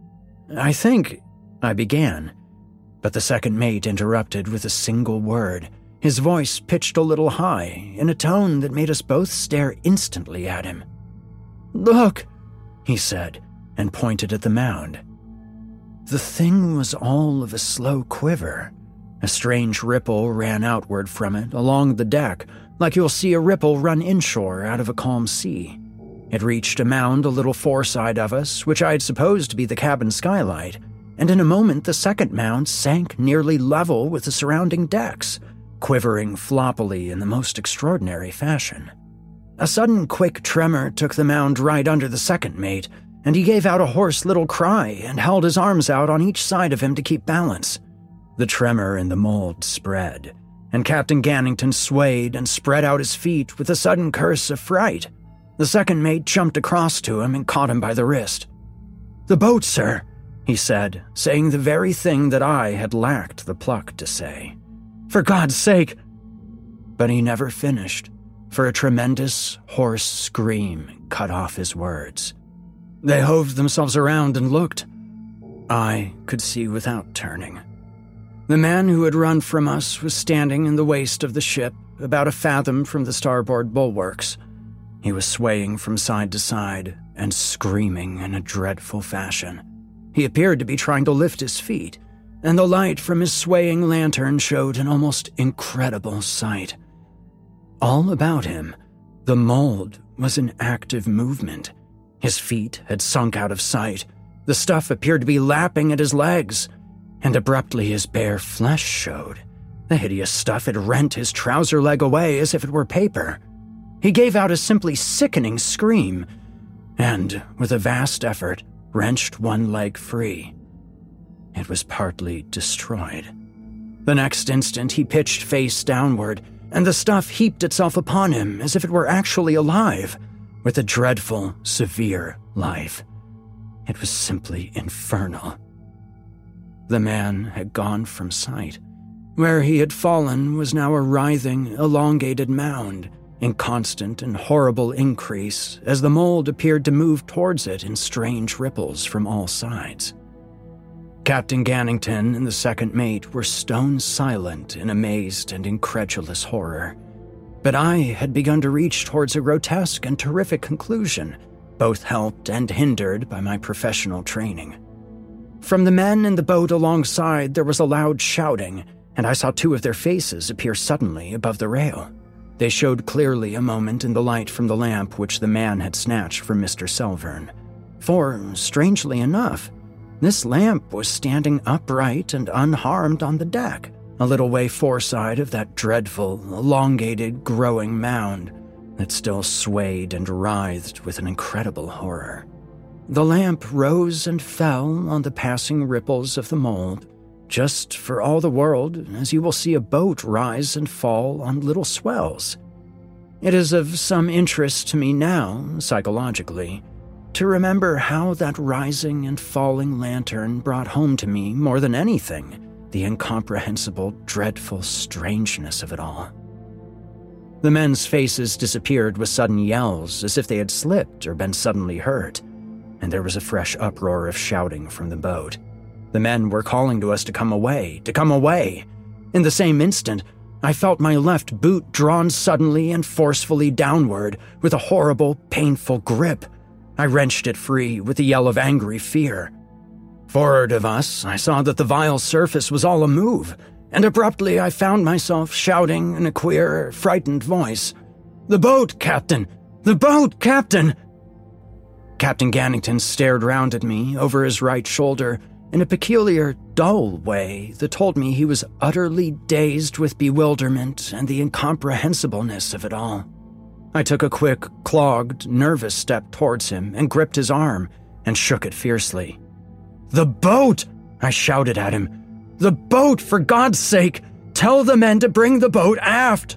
"I think—" I began, but the second mate interrupted with a single word, his voice pitched a little high, in a tone that made us both stare instantly at him. "Look," he said, and pointed at the mound. The thing was all of a slow quiver. A strange ripple ran outward from it, along the deck, like you'll see a ripple run inshore out of a calm sea. It reached a mound a little foreside of us, which I had supposed to be the cabin skylight, and in a moment the second mound sank nearly level with the surrounding decks, quivering floppily in the most extraordinary fashion. A sudden quick tremor took the mound right under the second mate, and he gave out a hoarse little cry and held his arms out on each side of him to keep balance. The tremor in the mold spread, and Captain Gannington swayed and spread out his feet with a sudden curse of fright. The second mate jumped across to him and caught him by the wrist. "The boat, sir," he said, saying the very thing that I had lacked the pluck to say. "For God's sake—" But he never finished, for a tremendous, hoarse scream cut off his words. They hove themselves around and looked. I could see without turning. The man who had run from us was standing in the waist of the ship, about a fathom from the starboard bulwarks. He was swaying from side to side and screaming in a dreadful fashion. He appeared to be trying to lift his feet, and the light from his swaying lantern showed an almost incredible sight. All about him, the mold was in active movement. His feet had sunk out of sight. The stuff appeared to be lapping at his legs, and abruptly his bare flesh showed. The hideous stuff had rent his trouser leg away as if it were paper. He gave out a simply sickening scream, and, with a vast effort, wrenched one leg free. It was partly destroyed. The next instant he pitched face downward, and the stuff heaped itself upon him as if it were actually alive, with a dreadful, severe life. It was simply infernal. The man had gone from sight. Where he had fallen was now a writhing, elongated mound, in constant and horrible increase as the mold appeared to move towards it in strange ripples from all sides. Captain Gannington and the second mate were stone silent in amazed and incredulous horror. But I had begun to reach towards a grotesque and terrific conclusion, both helped and hindered by my professional training. From the men in the boat alongside, there was a loud shouting, and I saw two of their faces appear suddenly above the rail. They showed clearly a moment in the light from the lamp which the man had snatched from Mister Selvern. For, strangely enough, this lamp was standing upright and unharmed on the deck, a little way foreside of that dreadful, elongated, growing mound that still swayed and writhed with an incredible horror. The lamp rose and fell on the passing ripples of the mold, just for all the world as you will see a boat rise and fall on little swells. It is of some interest to me now, psychologically, to remember how that rising and falling lantern brought home to me, more than anything, the incomprehensible, dreadful strangeness of it all. The men's faces disappeared with sudden yells, as if they had slipped or been suddenly hurt, and there was a fresh uproar of shouting from the boat. The men were calling to us to come away, to come away. In the same instant, I felt my left boot drawn suddenly and forcefully downward with a horrible, painful grip. I wrenched it free with a yell of angry fear. Forward of us, I saw that the vile surface was all amove, and abruptly I found myself shouting in a queer, frightened voice, "The boat, Captain! The boat, Captain!" Captain Gannington stared round at me over his right shoulder in a peculiar, dull way that told me he was utterly dazed with bewilderment and the incomprehensibleness of it all. I took a quick, clogged, nervous step towards him and gripped his arm and shook it fiercely. "The boat!" I shouted at him. "The boat, for God's sake! Tell the men to bring the boat aft!"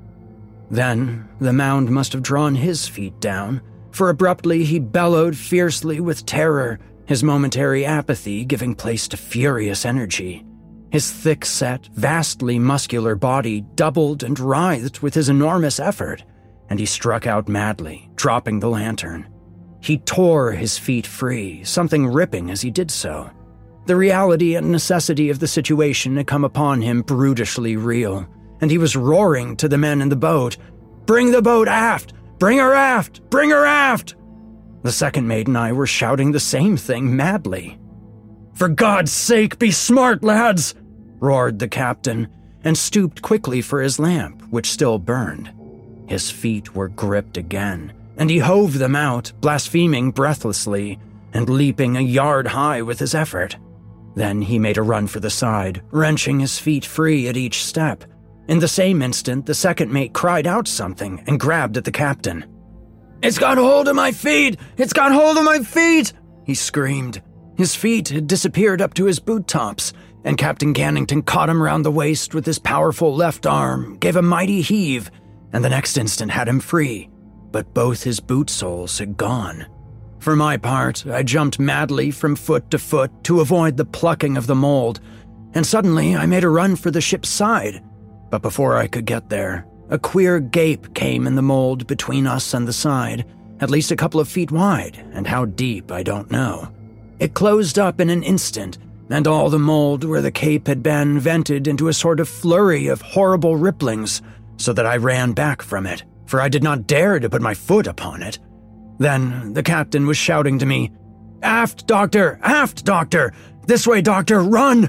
Then the mound must have drawn his feet down, for abruptly he bellowed fiercely with terror, his momentary apathy giving place to furious energy. His thick-set, vastly muscular body doubled and writhed with his enormous effort, and he struck out madly, dropping the lantern. He tore his feet free, something ripping as he did so. The reality and necessity of the situation had come upon him brutishly real, and he was roaring to the men in the boat, "Bring the boat aft! Bring her aft! Bring her aft!" The second mate and I were shouting the same thing madly. "For God's sake, be smart, lads!" roared the captain, and stooped quickly for his lamp, which still burned. His feet were gripped again, and he hove them out, blaspheming breathlessly, and leaping a yard high with his effort. Then he made a run for the side, wrenching his feet free at each step. In the same instant, the second mate cried out something and grabbed at the captain. "It's got hold of my feet! It's got hold of my feet!" he screamed. His feet had disappeared up to his boot tops, and Captain Gannington caught him round the waist with his powerful left arm, gave a mighty heave, and the next instant had him free, but both his boot soles had gone. For my part, I jumped madly from foot to foot to avoid the plucking of the mold, and suddenly I made a run for the ship's side. But before I could get there, a queer gape came in the mold between us and the side, at least a couple of feet wide, and how deep I don't know. It closed up in an instant, and all the mold where the cape had been vented into a sort of flurry of horrible ripplings, so that I ran back from it, for I did not dare to put my foot upon it. Then the captain was shouting to me, "Aft, doctor! Aft, doctor! This way, doctor! Run!"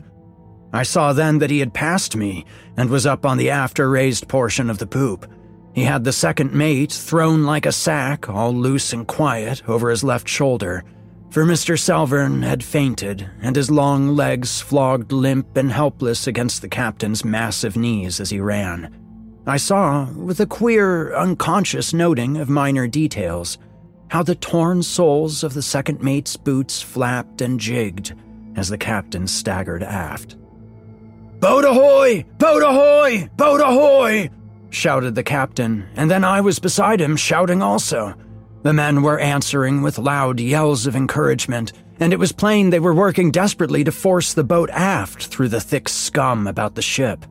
I saw then that he had passed me and was up on the after-raised portion of the poop. He had the second mate thrown like a sack, all loose and quiet, over his left shoulder, for Mister Selvern had fainted, and his long legs flogged limp and helpless against the captain's massive knees as he ran. I saw, with a queer, unconscious noting of minor details, how the torn soles of the second mate's boots flapped and jigged as the captain staggered aft. "Boat ahoy! Boat ahoy! Boat ahoy!" shouted the captain, and then I was beside him shouting also. The men were answering with loud yells of encouragement, and it was plain they were working desperately to force the boat aft through the thick scum about the ship.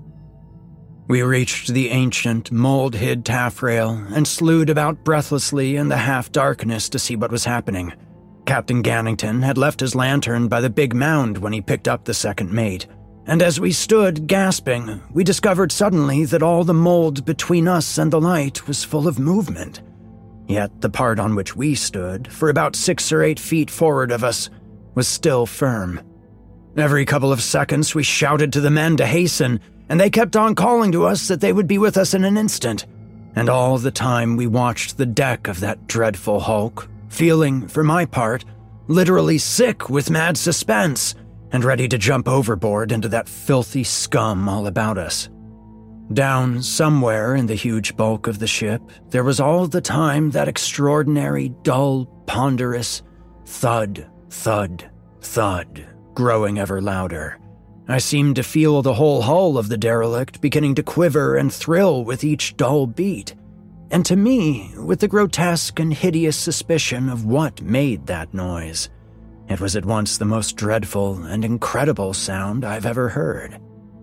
We reached the ancient, mold-hid taffrail and slewed about breathlessly in the half-darkness to see what was happening. Captain Gannington had left his lantern by the big mound when he picked up the second mate, and as we stood gasping, we discovered suddenly that all the mold between us and the light was full of movement. Yet the part on which we stood, for about six or eight feet forward of us, was still firm. Every couple of seconds we shouted to the men to hasten, and they kept on calling to us that they would be with us in an instant. And all the time we watched the deck of that dreadful hulk, feeling, for my part, literally sick with mad suspense, and ready to jump overboard into that filthy scum all about us. Down somewhere in the huge bulk of the ship, there was all the time that extraordinary, dull, ponderous thud, thud, thud, growing ever louder. I seemed to feel the whole hull of the derelict beginning to quiver and thrill with each dull beat, and to me, with the grotesque and hideous suspicion of what made that noise. It was at once the most dreadful and incredible sound I've ever heard.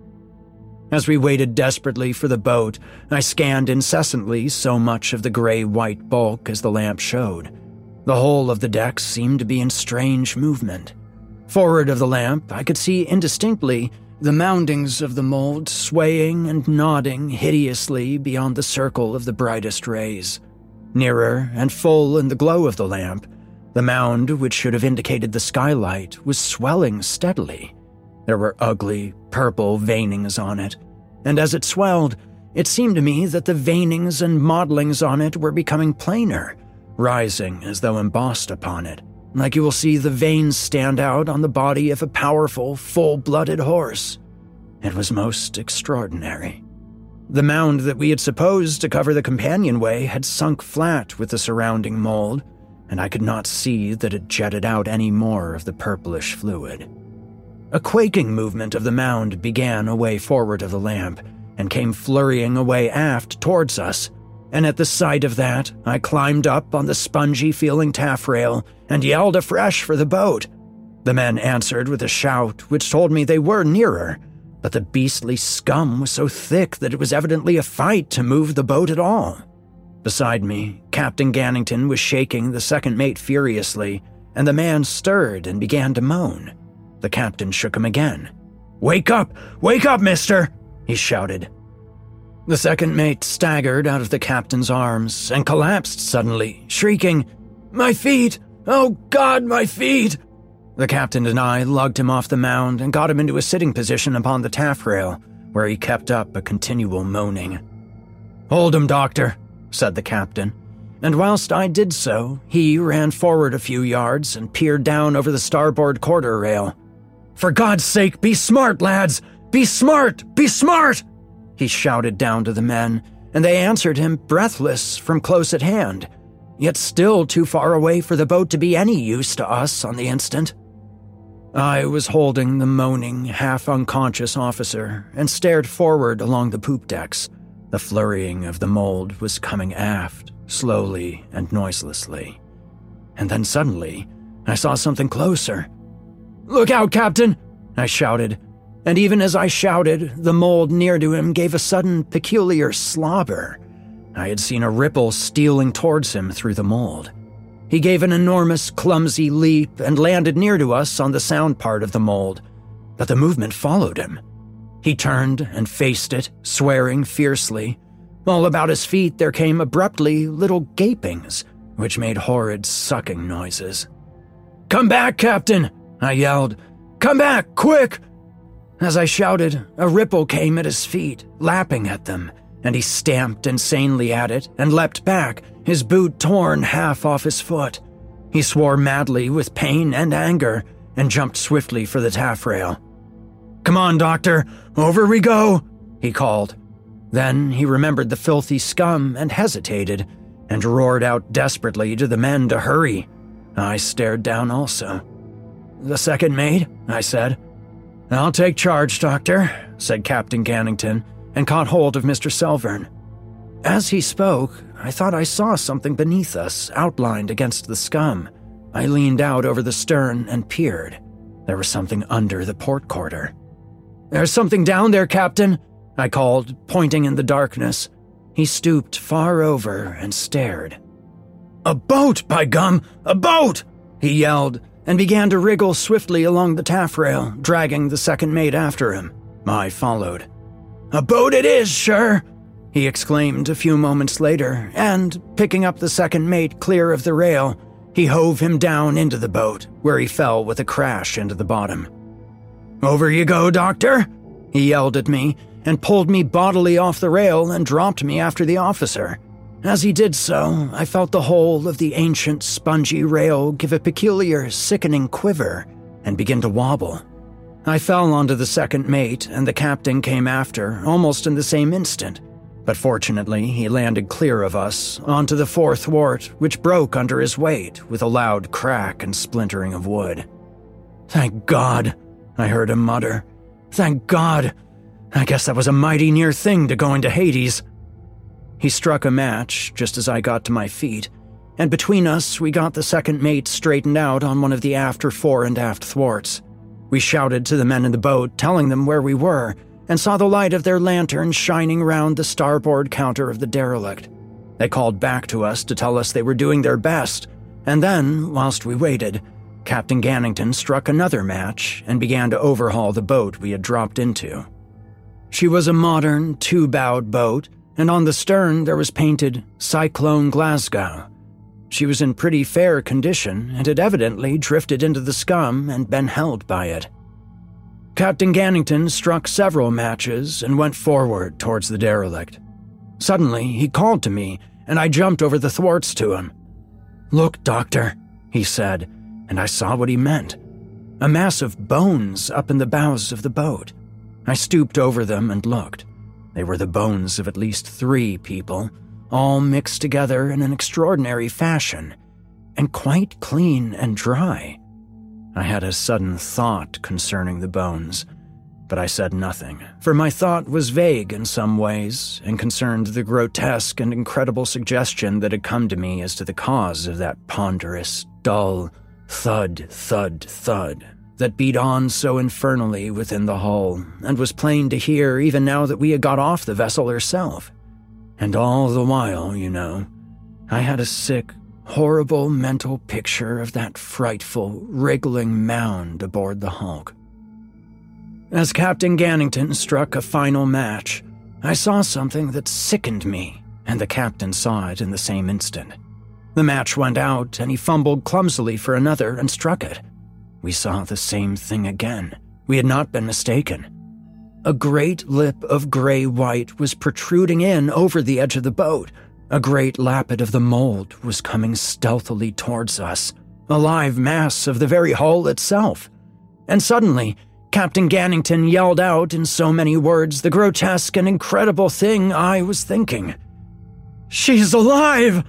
As we waited desperately for the boat, I scanned incessantly so much of the gray-white bulk as the lamp showed. The whole of the deck seemed to be in strange movement. Forward of the lamp, I could see indistinctly the moundings of the mold swaying and nodding hideously beyond the circle of the brightest rays. Nearer and full in the glow of the lamp, the mound, which should have indicated the skylight, was swelling steadily. There were ugly, purple veinings on it, and as it swelled, it seemed to me that the veinings and mottlings on it were becoming plainer, rising as though embossed upon it, like you will see the veins stand out on the body of a powerful, full-blooded horse. It was most extraordinary. The mound that we had supposed to cover the companionway had sunk flat with the surrounding mold, and I could not see that it jetted out any more of the purplish fluid. A quaking movement of the mound began away forward of the lamp, and came flurrying away aft towards us, and at the sight of that, I climbed up on the spongy-feeling taffrail and yelled afresh for the boat. The men answered with a shout which told me they were nearer, but the beastly scum was so thick that it was evidently a fight to move the boat at all. Beside me, Captain Gannington was shaking the second mate furiously, and the man stirred and began to moan. The captain shook him again. "Wake up! Wake up, mister!" he shouted. The second mate staggered out of the captain's arms and collapsed suddenly, shrieking, "My feet! Oh God, my feet!" The captain and I lugged him off the mound and got him into a sitting position upon the taffrail, where he kept up a continual moaning. "Hold him, doctor," said the captain, and whilst I did so, he ran forward a few yards and peered down over the starboard quarter rail. "For God's sake, be smart, lads! Be smart! Be smart!" he shouted down to the men, and they answered him breathless from close at hand, yet still too far away for the boat to be any use to us on the instant. I was holding the moaning, half-unconscious officer and stared forward along the poop decks. The flurrying of the mold was coming aft, slowly and noiselessly. And then suddenly, I saw something closer. "Look out, Captain!" I shouted, and even as I shouted, the mold near to him gave a sudden, peculiar slobber. I had seen a ripple stealing towards him through the mold. He gave an enormous, clumsy leap and landed near to us on the sound part of the mold, but the movement followed him. He turned and faced it, swearing fiercely. All about his feet there came abruptly little gapings, which made horrid sucking noises. "Come back, Captain!" I yelled. "Come back, quick!" As I shouted, a ripple came at his feet, lapping at them, and he stamped insanely at it and leapt back, his boot torn half off his foot. He swore madly with pain and anger and jumped swiftly for the taffrail. "Come on, doctor, over we go," he called. Then he remembered the filthy scum and hesitated, and roared out desperately to the men to hurry. I stared down also. "The second mate?" I said. "I'll take charge, doctor," said Captain Gannington, and caught hold of Mister Selvern. As he spoke, I thought I saw something beneath us, outlined against the scum. I leaned out over the stern and peered. There was something under the port quarter. "There's something down there, Captain," I called, pointing in the darkness. He stooped far over and stared. "A boat, by gum! A boat!" he yelled, and began to wriggle swiftly along the taffrail, dragging the second mate after him. I followed. "A boat it is, sure," he exclaimed a few moments later, and, picking up the second mate clear of the rail, he hove him down into the boat, where he fell with a crash into the bottom. "Over you go, Doctor!" he yelled at me, and pulled me bodily off the rail and dropped me after the officer. As he did so, I felt the whole of the ancient spongy rail give a peculiar, sickening quiver and begin to wobble. I fell onto the second mate, and the captain came after, almost in the same instant. But fortunately, he landed clear of us, onto the fore thwart, which broke under his weight with a loud crack and splintering of wood. "Thank God," I heard him mutter. "Thank God. I guess that was a mighty near thing to going to Hades." He struck a match just as I got to my feet, and between us we got the second mate straightened out on one of the after fore and aft thwarts. We shouted to the men in the boat, telling them where we were, and saw the light of their lanterns shining round the starboard counter of the derelict. They called back to us to tell us they were doing their best, and then, whilst we waited, Captain Gannington struck another match and began to overhaul the boat we had dropped into. She was a modern, two-bowed boat, and on the stern there was painted Cyclone Glasgow. She was in pretty fair condition and had evidently drifted into the scum and been held by it. Captain Gannington struck several matches and went forward towards the derelict. Suddenly, he called to me, and I jumped over the thwarts to him. "Look, Doctor," he said, and I saw what he meant. A mass of bones up in the bows of the boat. I stooped over them and looked. They were the bones of at least three people, all mixed together in an extraordinary fashion, and quite clean and dry. I had a sudden thought concerning the bones, but I said nothing, for my thought was vague in some ways and concerned the grotesque and incredible suggestion that had come to me as to the cause of that ponderous, dull, thud, thud, thud that beat on so infernally within the hull, and was plain to hear even now that we had got off the vessel herself. And all the while, you know, I had a sick, horrible mental picture of that frightful, wriggling mound aboard the hulk. As Captain Gannington struck a final match, I saw something that sickened me, and the captain saw it in the same instant. The match went out, and he fumbled clumsily for another and struck it. We saw the same thing again. We had not been mistaken. A great lip of gray-white was protruding in over the edge of the boat. A great lappet of the mold was coming stealthily towards us, a live mass of the very hull itself. And suddenly, Captain Gannington yelled out in so many words the grotesque and incredible thing I was thinking. "She's alive!"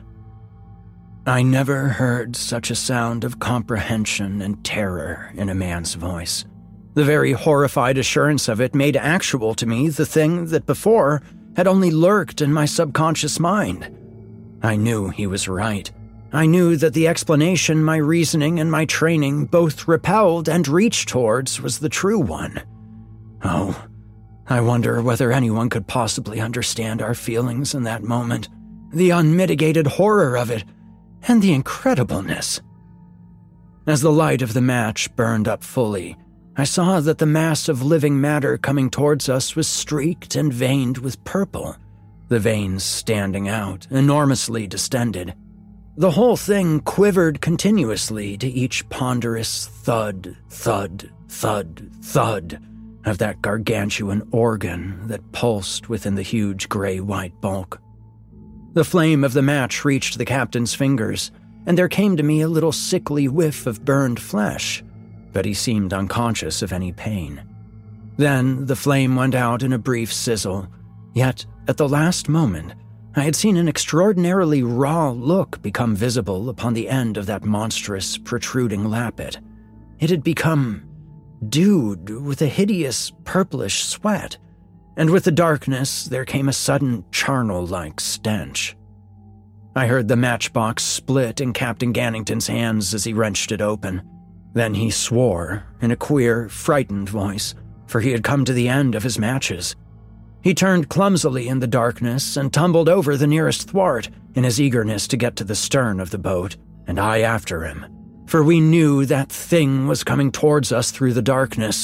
I never heard such a sound of comprehension and terror in a man's voice. The very horrified assurance of it made actual to me the thing that before had only lurked in my subconscious mind. I knew he was right. I knew that the explanation my reasoning and my training both repelled and reached towards was the true one. Oh, I wonder whether anyone could possibly understand our feelings in that moment, the unmitigated horror of it, and the incredibleness. As the light of the match burned up fully, I saw that the mass of living matter coming towards us was streaked and veined with purple, the veins standing out, enormously distended. The whole thing quivered continuously to each ponderous thud, thud, thud, thud of that gargantuan organ that pulsed within the huge gray-white bulk. The flame of the match reached the captain's fingers, and there came to me a little sickly whiff of burned flesh, but he seemed unconscious of any pain. Then the flame went out in a brief sizzle, yet at the last moment I had seen an extraordinarily raw look become visible upon the end of that monstrous, protruding lappet. It had become dewed with a hideous purplish sweat, and with the darkness there came a sudden charnel-like stench. I heard the matchbox split in Captain Gannington's hands as he wrenched it open. Then he swore, in a queer, frightened voice, for he had come to the end of his matches. He turned clumsily in the darkness and tumbled over the nearest thwart in his eagerness to get to the stern of the boat, and I after him, for we knew that thing was coming towards us through the darkness,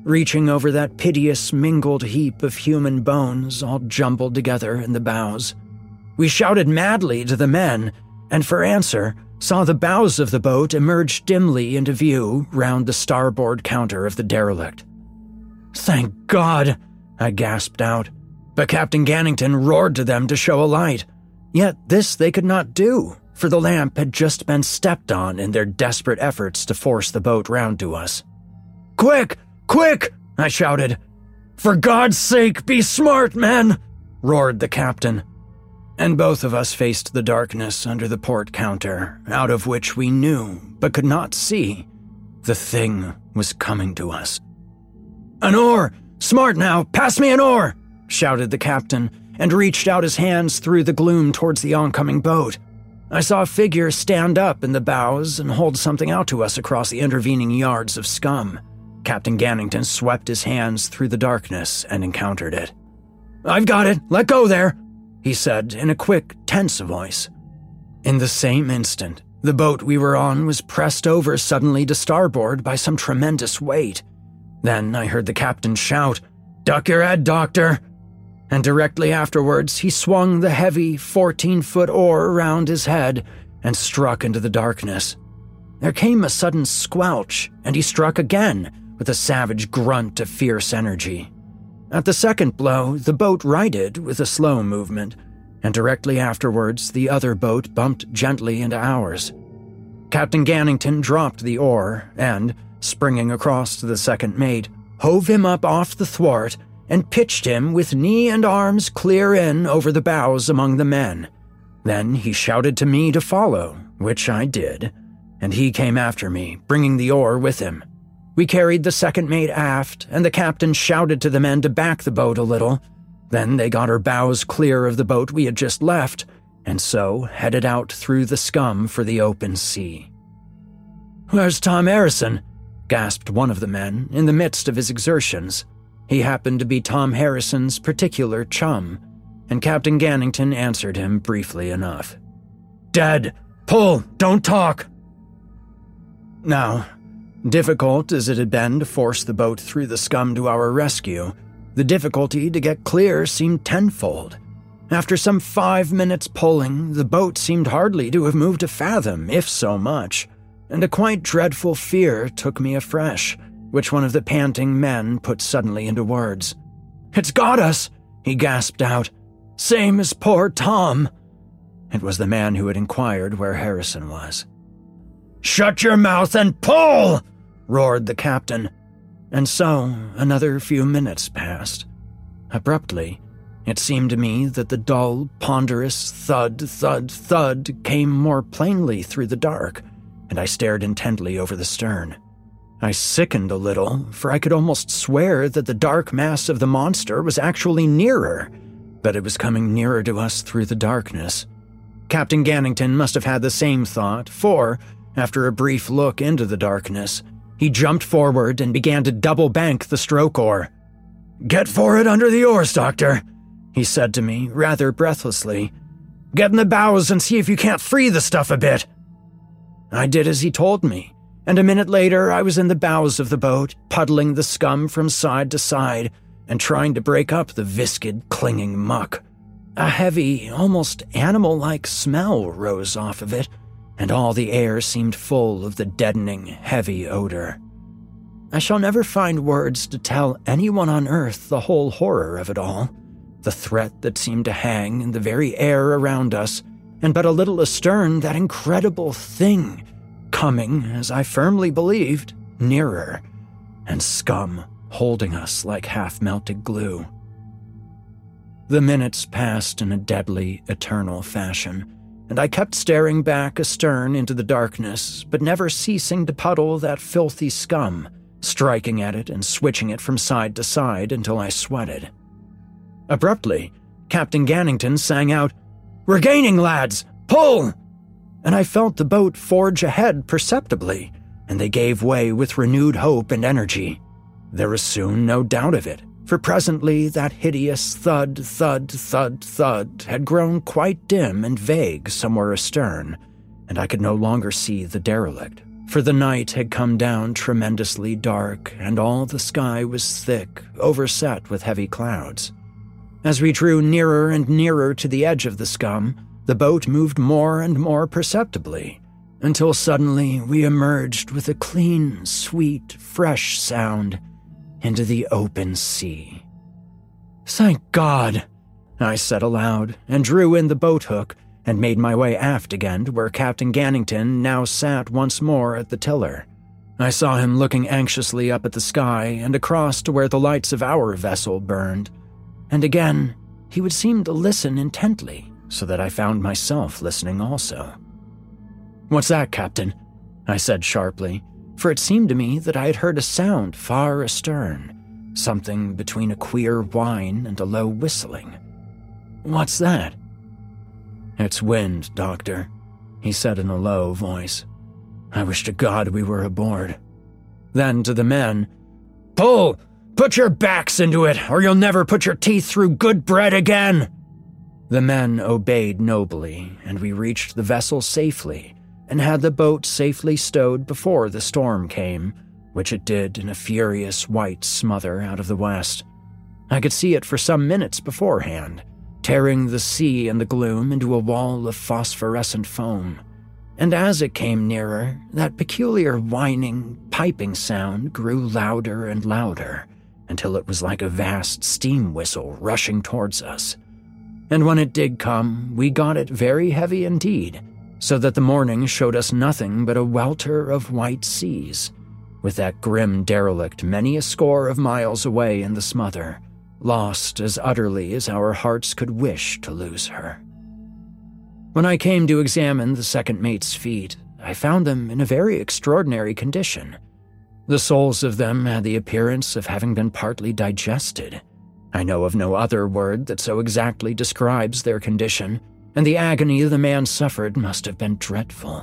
reaching over that piteous mingled heap of human bones all jumbled together in the bows. We shouted madly to the men, and for answer, saw the bows of the boat emerge dimly into view round the starboard counter of the derelict. "Thank God," I gasped out, but Captain Gannington roared to them to show a light. Yet this they could not do, for the lamp had just been stepped on in their desperate efforts to force the boat round to us. "Quick! Quick!" I shouted. "For God's sake, be smart, men!" roared the captain. And both of us faced the darkness under the port counter, out of which we knew, but could not see. The thing was coming to us. "An oar! Smart now! Pass me an oar!" shouted the captain, and reached out his hands through the gloom towards the oncoming boat. I saw a figure stand up in the bows and hold something out to us across the intervening yards of scum. Captain Gannington swept his hands through the darkness and encountered it. "I've got it! Let go there!" he said in a quick, tense voice. In the same instant, the boat we were on was pressed over suddenly to starboard by some tremendous weight. Then I heard the captain shout, "Duck your head, Doctor!" And directly afterwards, he swung the heavy fourteen-foot oar around his head and struck into the darkness. There came a sudden squelch, and he struck again with a savage grunt of fierce energy. At the second blow, the boat righted with a slow movement, and directly afterwards, the other boat bumped gently into ours. Captain Gannington dropped the oar and, springing across to the second mate, hove him up off the thwart and pitched him with knee and arms clear in over the bows among the men. Then he shouted to me to follow, which I did, and he came after me, bringing the oar with him. We carried the second mate aft, and the captain shouted to the men to back the boat a little. Then they got her bows clear of the boat we had just left, and so headed out through the scum for the open sea. "Where's Tom Harrison?" gasped one of the men in the midst of his exertions. He happened to be Tom Harrison's particular chum, and Captain Gannington answered him briefly enough. "Dead! Pull! Don't talk!" Now, difficult as it had been to force the boat through the scum to our rescue, the difficulty to get clear seemed tenfold. After some five minutes pulling, the boat seemed hardly to have moved a fathom, if so much, and a quite dreadful fear took me afresh, which one of the panting men put suddenly into words. "It's got us!" he gasped out. "Same as poor Tom." It was the man who had inquired where Harrison was. "Shut your mouth and pull!" roared the captain. And so another few minutes passed. Abruptly, it seemed to me that the dull, ponderous thud, thud, thud came more plainly through the dark, and I stared intently over the stern. I sickened a little, for I could almost swear that the dark mass of the monster was actually nearer, but it was coming nearer to us through the darkness. Captain Gannington must have had the same thought, for, after a brief look into the darkness, he jumped forward and began to double-bank the stroke oar. "Get for it under the oars, Doctor," he said to me, rather breathlessly. "Get in the bows and see if you can't free the stuff a bit." I did as he told me, and a minute later I was in the bows of the boat, puddling the scum from side to side and trying to break up the viscid, clinging muck. A heavy, almost animal-like smell rose off of it, and all the air seemed full of the deadening, heavy odor. I shall never find words to tell anyone on earth the whole horror of it all, the threat that seemed to hang in the very air around us, and but a little astern that incredible thing, coming, as I firmly believed, nearer, and scum holding us like half-melted glue. The minutes passed in a deadly, eternal fashion, and I kept staring back astern into the darkness, but never ceasing to puddle that filthy scum, striking at it and switching it from side to side until I sweated. Abruptly, Captain Gannington sang out, "We're gaining, lads! Pull!" And I felt the boat forge ahead perceptibly, and they gave way with renewed hope and energy. There was soon no doubt of it, for presently that hideous thud, thud, thud, thud had grown quite dim and vague somewhere astern, and I could no longer see the derelict, for the night had come down tremendously dark and all the sky was thick, overset with heavy clouds. As we drew nearer and nearer to the edge of the scum, the boat moved more and more perceptibly, until suddenly we emerged with a clean, sweet, fresh sound into the open sea. "Thank God," I said aloud, and drew in the boat hook and made my way aft again to where Captain Gannington now sat once more at the tiller. I saw him looking anxiously up at the sky and across to where the lights of our vessel burned, and again he would seem to listen intently, so that I found myself listening also. "What's that, Captain?" I said sharply, for it seemed to me that I had heard a sound far astern, something between a queer whine and a low whistling. "What's that?" "It's wind, Doctor," he said in a low voice. "I wish to God we were aboard." Then to the men, "Pull! Put your backs into it, or you'll never put your teeth through good bread again!" The men obeyed nobly, and we reached the vessel safely and had the boat safely stowed before the storm came, which it did in a furious white smother out of the west. I could see it for some minutes beforehand, tearing the sea and the gloom into a wall of phosphorescent foam. And as it came nearer, that peculiar whining, piping sound grew louder and louder, until it was like a vast steam whistle rushing towards us. And when it did come, we got it very heavy indeed, so that the morning showed us nothing but a welter of white seas, with that grim derelict many a score of miles away in the smother, lost as utterly as our hearts could wish to lose her. When I came to examine the second mate's feet, I found them in a very extraordinary condition. The soles of them had the appearance of having been partly digested. I know of no other word that so exactly describes their condition, and the agony the man suffered must have been dreadful.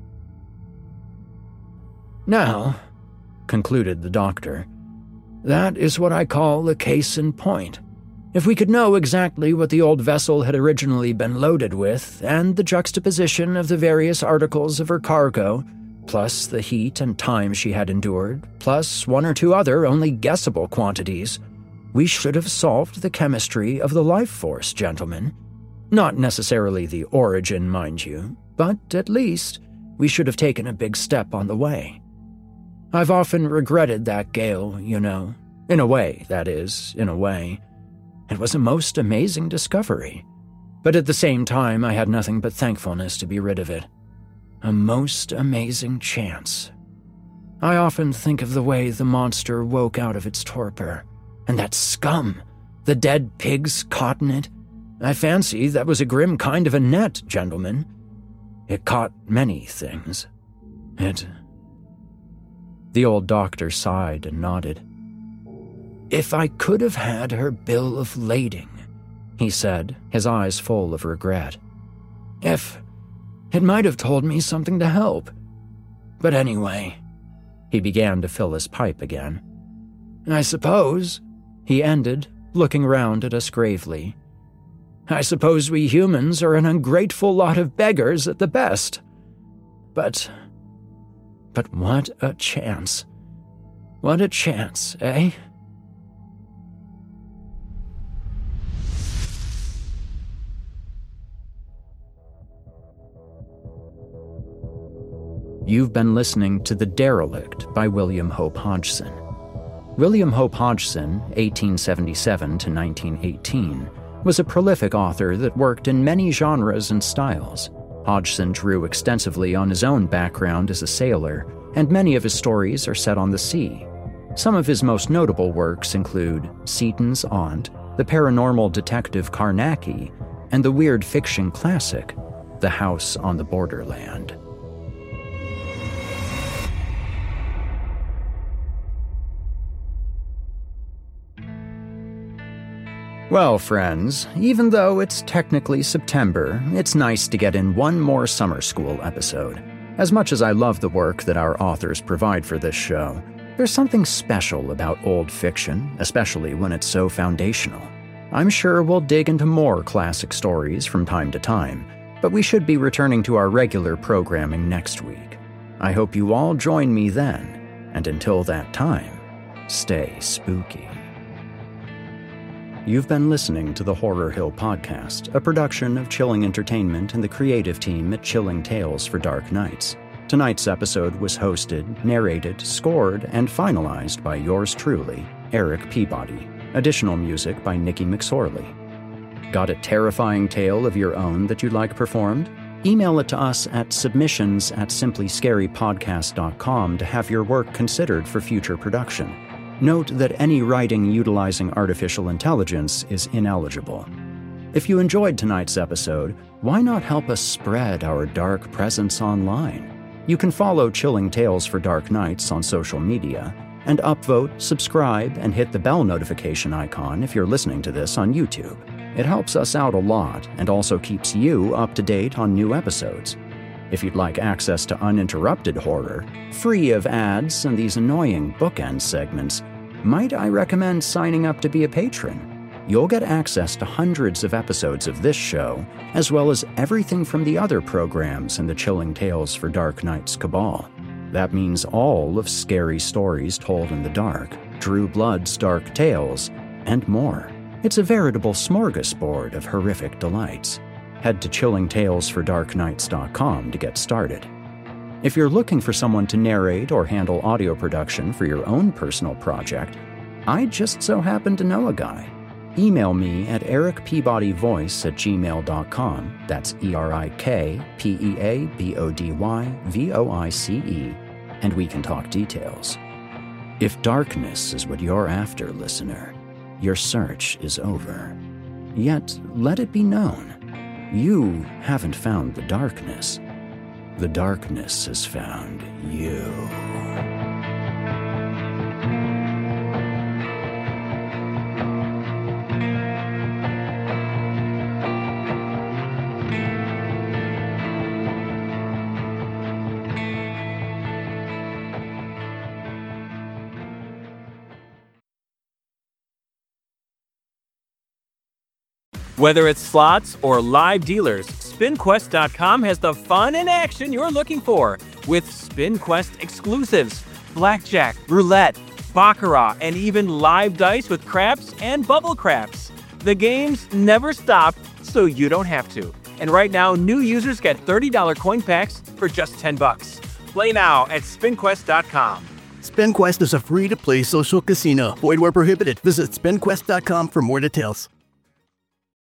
"Now," concluded the doctor, "that is what I call a case in point. If we could know exactly what the old vessel had originally been loaded with, and the juxtaposition of the various articles of her cargo, plus the heat and time she had endured, plus one or two other only guessable quantities, we should have solved the chemistry of the life force, gentlemen. Not necessarily the origin, mind you, but at least we should have taken a big step on the way. I've often regretted that gale, you know. In a way, that is, in a way. It was a most amazing discovery, but at the same time I had nothing but thankfulness to be rid of it. A most amazing chance. I often think of the way the monster woke out of its torpor, and that scum, the dead pigs caught in it. I fancy that was a grim kind of a net, gentlemen. It caught many things. It... The old doctor sighed and nodded. "If I could have had her bill of lading," he said, his eyes full of regret. "If... it might have told me something to help. But anyway," he began to fill his pipe again. "I suppose," he ended, looking round at us gravely, "I suppose we humans are an ungrateful lot of beggars at the best. But... but what a chance. What a chance, eh?" You've been listening to The Derelict by William Hope Hodgson. William Hope Hodgson, eighteen seventy-seven to nineteen eighteen, was a prolific author that worked in many genres and styles. Hodgson drew extensively on his own background as a sailor, and many of his stories are set on the sea. Some of his most notable works include Seaton's Aunt, the paranormal detective Carnacki, and the weird fiction classic, The House on the Borderland. Well, friends, even though it's technically September, it's nice to get in one more summer school episode. As much as I love the work that our authors provide for this show, there's something special about old fiction, especially when it's so foundational. I'm sure we'll dig into more classic stories from time to time, but we should be returning to our regular programming next week. I hope you all join me then, and until that time, stay spooky. You've been listening to the Horror Hill Podcast, a production of Chilling Entertainment and the creative team at Chilling Tales for Dark Nights. Tonight's episode was hosted, narrated, scored, and finalized by yours truly, Eric Peabody. Additional music by Nikki McSorley. Got a terrifying tale of your own that you'd like performed? Email it to us at submissions at simply scary podcast dot com to have your work considered for future production. Note that any writing utilizing artificial intelligence is ineligible. If you enjoyed tonight's episode, why not help us spread our dark presence online? You can follow Chilling Tales for Dark Nights on social media, and upvote, subscribe, and hit the bell notification icon if you're listening to this on YouTube. It helps us out a lot and also keeps you up to date on new episodes. If you'd like access to uninterrupted horror, free of ads and these annoying bookend segments, might I recommend signing up to be a patron? You'll get access to hundreds of episodes of this show, as well as everything from the other programs in the Chilling Tales for Dark Nights cabal. That means all of Scary Stories Told in the Dark, Drew Blood's Dark Tales, and more. It's a veritable smorgasbord of horrific delights. Head to chilling tales for dark nights dot com to get started. If you're looking for someone to narrate or handle audio production for your own personal project, I just so happen to know a guy. Email me at eric peabody voice at gmail dot com. That's E R I K P E A B O D Y V O I C E, and we can talk details. If darkness is what you're after, listener, your search is over. Yet, let it be known, you haven't found the darkness. The darkness has found you. Whether it's slots or live dealers, spin quest dot com has the fun and action you're looking for with SpinQuest exclusives, blackjack, roulette, baccarat, and even live dice with craps and bubble craps. The games never stop, so you don't have to. And right now, new users get thirty dollars coin packs for just ten bucks. Play now at spin quest dot com. SpinQuest is a free-to-play social casino. Void where prohibited. Visit spin quest dot com for more details.